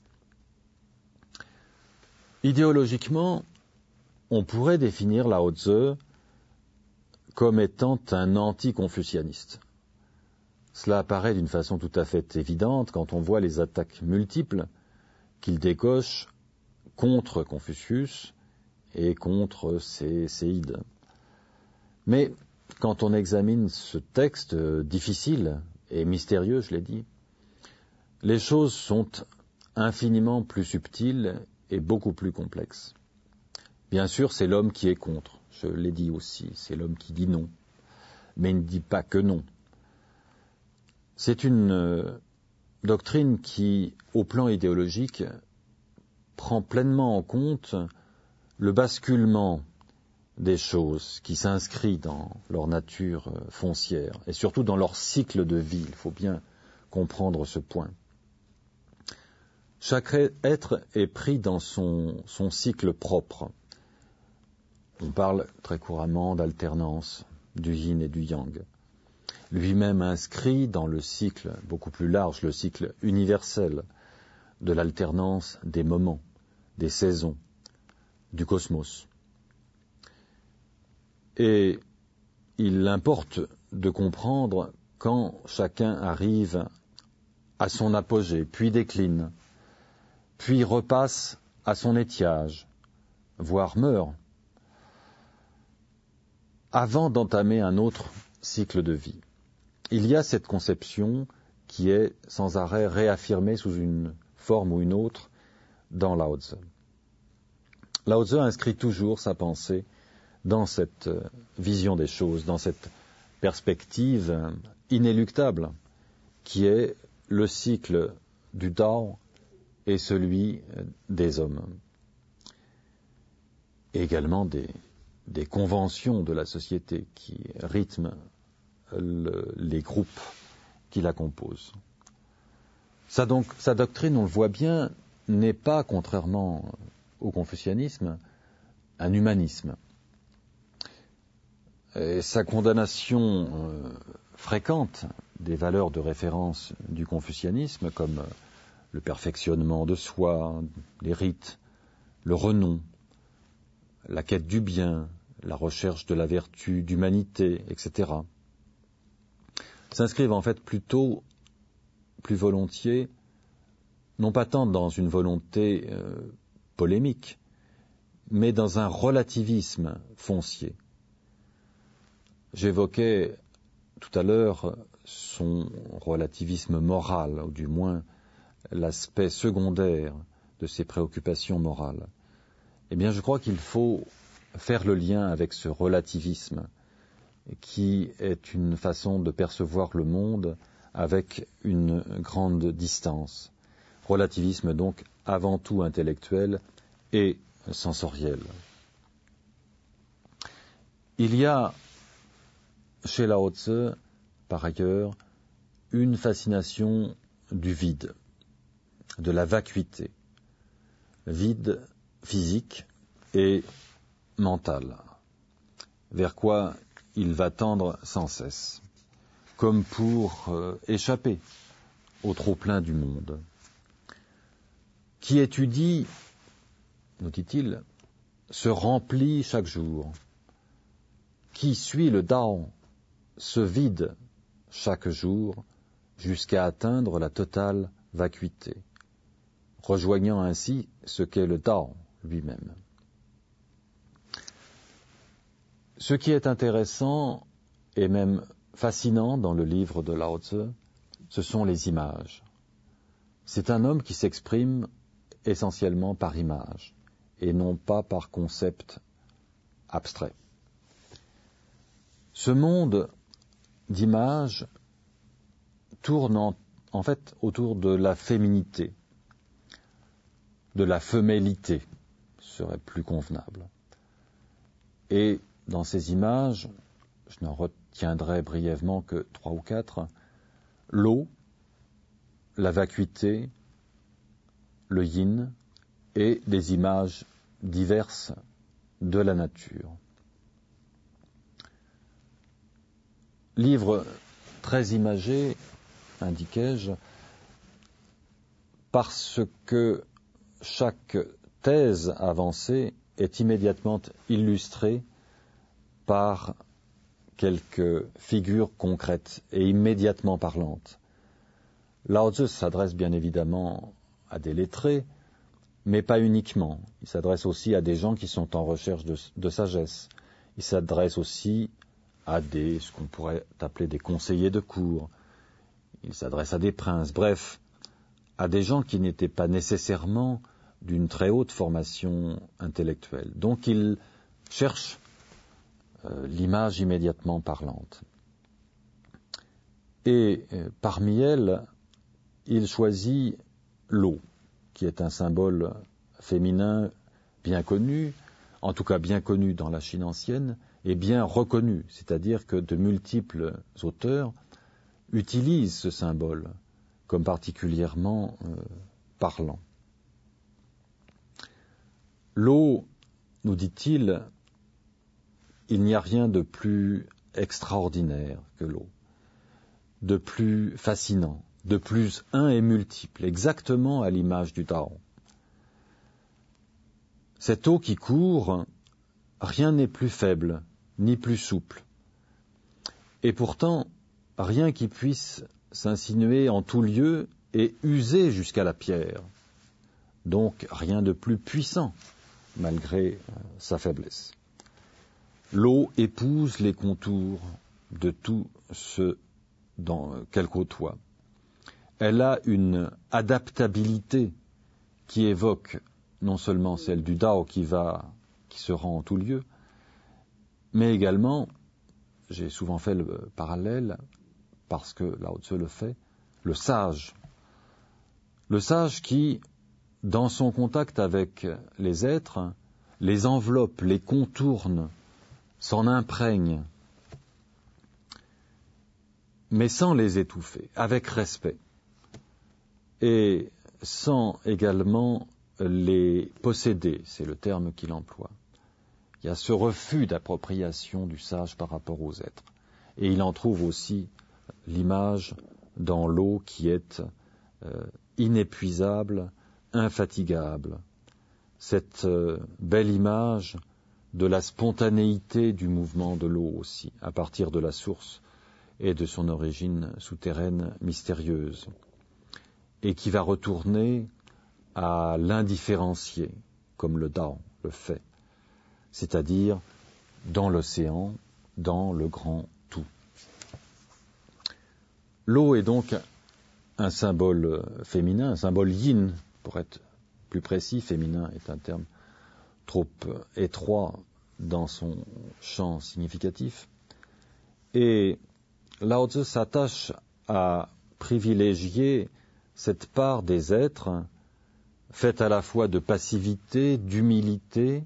Idéologiquement, on pourrait définir Lao Tzu comme étant un anti-confucianiste. Cela apparaît d'une façon tout à fait évidente quand on voit les attaques multiples qu'il décoche contre Confucius et contre ses séides. Mais quand on examine ce texte difficile et mystérieux, je l'ai dit, les choses sont infiniment plus subtiles et beaucoup plus complexes. Bien sûr, c'est l'homme qui est contre, je l'ai dit aussi, c'est l'homme qui dit non, mais il ne dit pas que non. C'est une euh, doctrine qui, au plan idéologique, prend pleinement en compte le basculement des choses qui s'inscrit dans leur nature foncière et surtout dans leur cycle de vie. Il faut bien comprendre ce point. Chaque être est pris dans son, son cycle propre. On parle très couramment d'alternance, du yin et du yang. Lui-même inscrit dans le cycle beaucoup plus large, le cycle universel de l'alternance des moments, des saisons, du cosmos. Et il importe de comprendre quand chacun arrive à son apogée, puis décline, puis repasse à son étiage, voire meurt, avant d'entamer un autre cycle de vie. Il y a cette conception qui est sans arrêt réaffirmée sous une forme ou une autre dans Lao Tzu. Lao Tzu inscrit toujours sa pensée dans cette vision des choses, dans cette perspective inéluctable qui est le cycle du Tao et celui des hommes. Et également des, des conventions de la société qui rythment le, les groupes qui la composent. Sa, donc, sa doctrine, on le voit bien, n'est pas, contrairement au confucianisme, un humanisme. Et sa condamnation euh, fréquente des valeurs de référence du confucianisme, comme le perfectionnement de soi, les rites, le renom, la quête du bien, la recherche de la vertu, d'humanité, et cetera, s'inscrivent en fait plutôt, plus volontiers, non pas tant dans une volonté euh, polémique, mais dans un relativisme foncier. J'évoquais tout à l'heure son relativisme moral, ou du moins l'aspect secondaire de ses préoccupations morales. Eh bien, je crois qu'il faut faire le lien avec ce relativisme qui est une façon de percevoir le monde avec une grande distance. Relativisme donc avant tout intellectuel et sensoriel. Il y a chez Lao Tzu, par ailleurs, une fascination du vide, de la vacuité, vide physique et mental, vers quoi il va tendre sans cesse, comme pour euh, échapper au trop-plein du monde. Qui étudie, nous dit-il, se remplit chaque jour. Qui suit le Tao se vide chaque jour jusqu'à atteindre la totale vacuité, rejoignant ainsi ce qu'est le Tao lui-même. Ce qui est intéressant et même fascinant dans le livre de Lao Tzu, ce sont les images. C'est un homme qui s'exprime essentiellement par images et non pas par concept abstrait. Ce monde d'images tourne en, en fait autour de la féminité, de la femellité, serait plus convenable. Et dans ces images, je n'en retiendrai brièvement que trois ou quatre, l'eau, la vacuité, le yin et des images diverses de la nature. Livre très imagé, indiquai-je, parce que chaque thèse avancée est immédiatement illustrée par quelques figures concrètes et immédiatement parlantes. Lao Tzu s'adresse bien évidemment à des lettrés, mais pas uniquement. Il s'adresse aussi à des gens qui sont en recherche de, de sagesse. Il s'adresse aussi à des, ce qu'on pourrait appeler des conseillers de cour. Il s'adresse à des princes. Bref, à des gens qui n'étaient pas nécessairement d'une très haute formation intellectuelle. Donc il cherche euh, l'image immédiatement parlante. Et euh, parmi elles, il choisit l'eau, qui est un symbole féminin bien connu, en tout cas bien connu dans la Chine ancienne, et bien reconnu, c'est-à-dire que de multiples auteurs utilisent ce symbole comme particulièrement euh, parlant. L'eau, nous dit-il, il n'y a rien de plus extraordinaire que l'eau, de plus fascinant, de plus un et multiple, exactement à l'image du Tao. Cette eau qui court, rien n'est plus faible, ni plus souple. Et pourtant, rien qui puisse s'insinuer en tout lieu et user jusqu'à la pierre. Donc rien de plus puissant malgré euh, sa faiblesse. L'eau épouse les contours de tout ce dans, euh, qu'elle côtoie. Elle a une adaptabilité qui évoque non seulement celle du Dao qui va, qui se rend en tout lieu, mais également, j'ai souvent fait le parallèle, parce que Lao Tzu le fait, le sage. Le sage qui, dans son contact avec les êtres, les enveloppe, les contourne, s'en imprègne, mais sans les étouffer, avec respect, et sans également les posséder, c'est le terme qu'il emploie. Il y a ce refus d'appropriation du sage par rapport aux êtres. Et il en trouve aussi l'image dans l'eau qui est euh, inépuisable, infatigable. Cette euh, belle image de la spontanéité du mouvement de l'eau aussi, à partir de la source et de son origine souterraine mystérieuse, et qui va retourner à l'indifférencié, comme le Dao le fait, c'est-à-dire dans l'océan, dans le grand tout. L'eau est donc un symbole féminin, un symbole yin, pour être plus précis. Féminin est un terme trop étroit dans son champ significatif. Et Lao Tzu s'attache à privilégier cette part des êtres faite à la fois de passivité, d'humilité,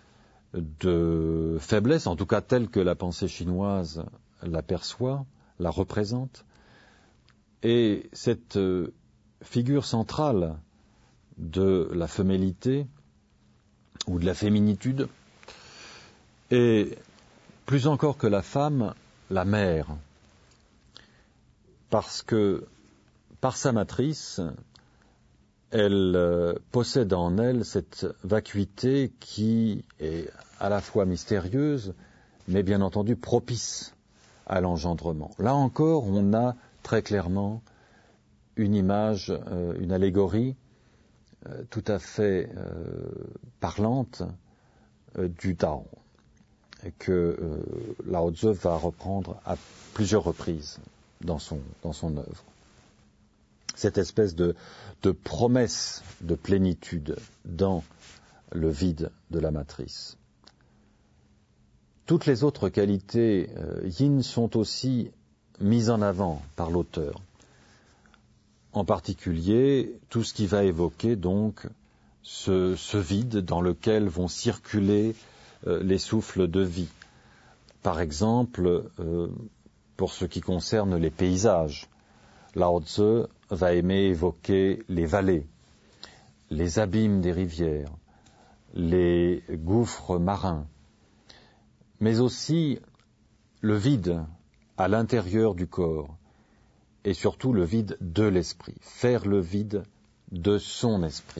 de faiblesse, en tout cas telle que la pensée chinoise l'aperçoit, la représente. Et cette figure centrale de la féminité ou de la féminitude est plus encore que la femme, la mère, parce que par sa matrice, elle euh, possède en elle cette vacuité qui est à la fois mystérieuse, mais bien entendu propice à l'engendrement. Là encore, on a très clairement une image, euh, une allégorie euh, tout à fait euh, parlante euh, du Tao, que euh, Lao Tzu va reprendre à plusieurs reprises dans son, dans son œuvre. Cette espèce de, de promesse de plénitude dans le vide de la matrice. Toutes les autres qualités euh, yin sont aussi mises en avant par l'auteur. En particulier, tout ce qui va évoquer donc ce, ce vide dans lequel vont circuler euh, les souffles de vie. Par exemple, euh, pour ce qui concerne les paysages, Lao Tzu va aimer évoquer les vallées, les abîmes des rivières, les gouffres marins, mais aussi le vide à l'intérieur du corps et surtout le vide de l'esprit, faire le vide de son esprit.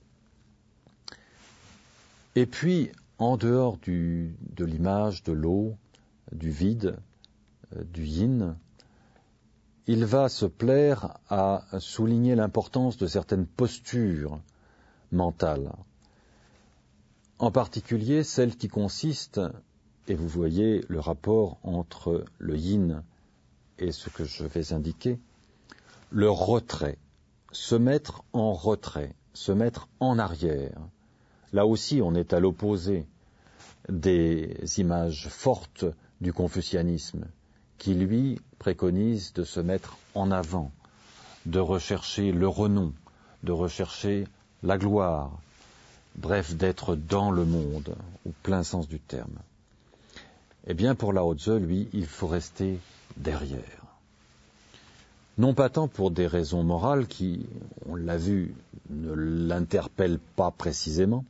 Et puis, en dehors du, de l'image de l'eau, du vide, euh, du yin, il va se plaire à souligner l'importance de certaines postures mentales, en particulier celle qui consiste, et vous voyez le rapport entre le yin et ce que je vais indiquer, le retrait, se mettre en retrait, se mettre en arrière. Là aussi, on est à l'opposé des images fortes du confucianisme, qui lui préconise de se mettre en avant, de rechercher le renom, de rechercher la gloire, bref, d'être dans le monde, au plein sens du terme. Eh bien, pour Lao Tzu, lui, il faut rester derrière. Non pas tant pour des raisons morales qui, on l'a vu, ne l'interpellent pas précisément,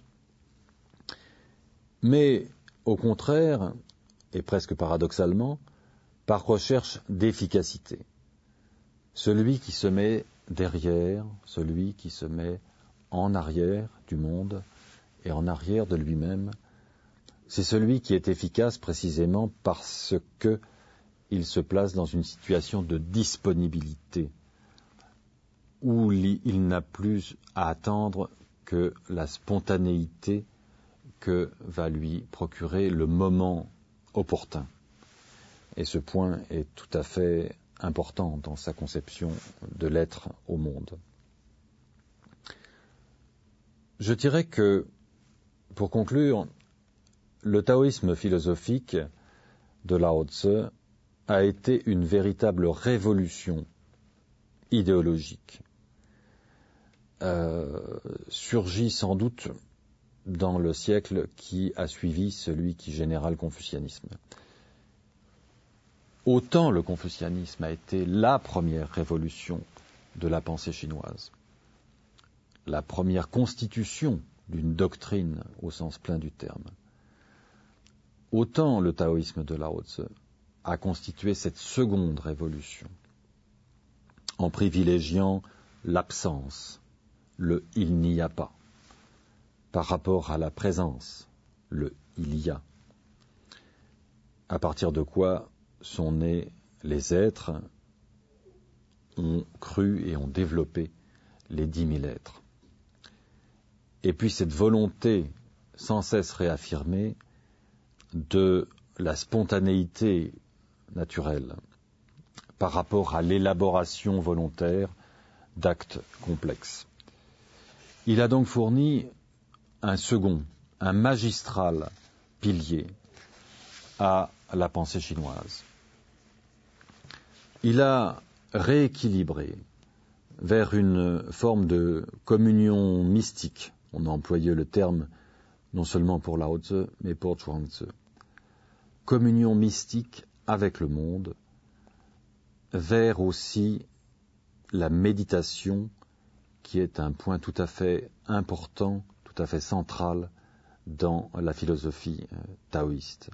mais au contraire, et presque paradoxalement, par recherche d'efficacité. Celui qui se met derrière, celui qui se met en arrière du monde et en arrière de lui-même, c'est celui qui est efficace précisément parce que il se place dans une situation de disponibilité où il n'a plus à attendre que la spontanéité que va lui procurer le moment opportun. Et ce point est tout à fait important dans sa conception de l'être au monde. Je dirais que, pour conclure, le taoïsme philosophique de Lao Tzu a été une véritable révolution idéologique, euh, surgit sans doute dans le siècle qui a suivi celui qui généra le confucianisme. Autant le confucianisme a été la première révolution de la pensée chinoise, la première constitution d'une doctrine au sens plein du terme, autant le taoïsme de Lao Tzu a constitué cette seconde révolution, en privilégiant l'absence, le « il n'y a pas », par rapport à la présence, le « il y a », à partir de quoi sont nés les êtres, ont cru et ont développé les dix mille êtres. Et puis cette volonté sans cesse réaffirmée de la spontanéité naturelle par rapport à l'élaboration volontaire d'actes complexes. Il a donc fourni un second, un magistral pilier à la pensée chinoise. Il a rééquilibré vers une forme de communion mystique. On a employé le terme non seulement pour Lao Tzu, mais pour Chuang-Tzu. Communion mystique avec le monde, vers aussi la méditation, qui est un point tout à fait important, tout à fait central dans la philosophie taoïste.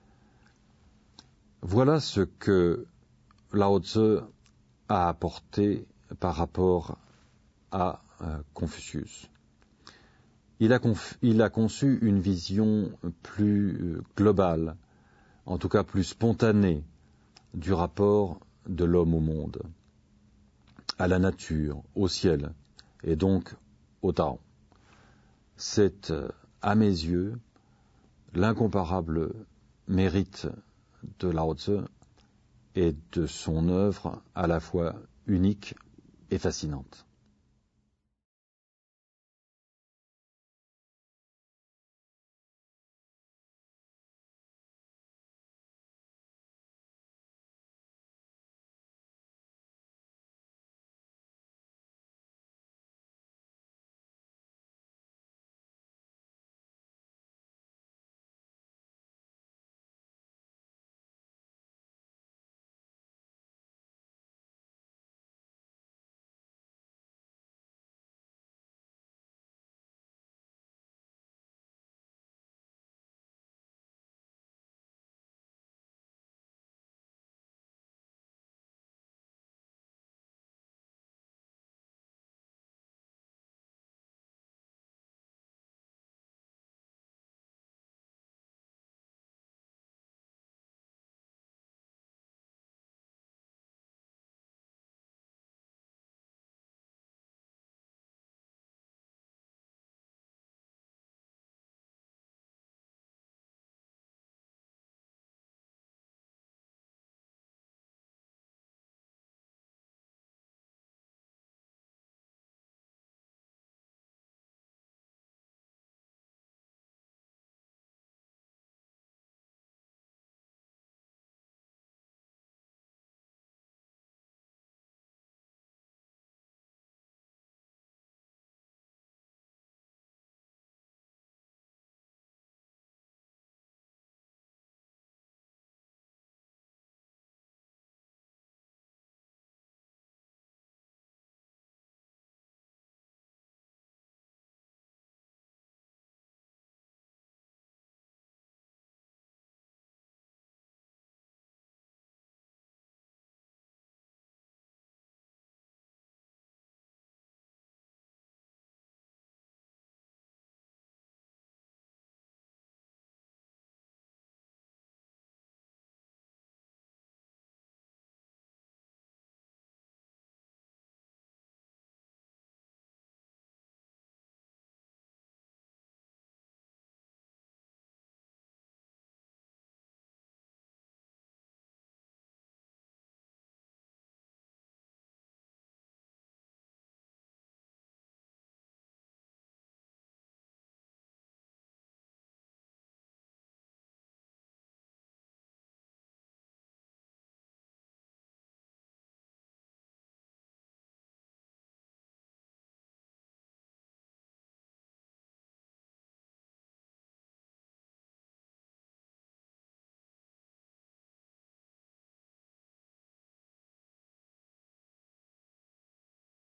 Voilà ce que Lao Tzu a apporté par rapport à euh, Confucius. Il a, conf- il a conçu une vision plus euh, globale, en tout cas plus spontanée, du rapport de l'homme au monde, à la nature, au ciel, et donc au Tao. C'est, euh, à mes yeux, l'incomparable mérite de Lao Tzu et de son œuvre à la fois unique et fascinante.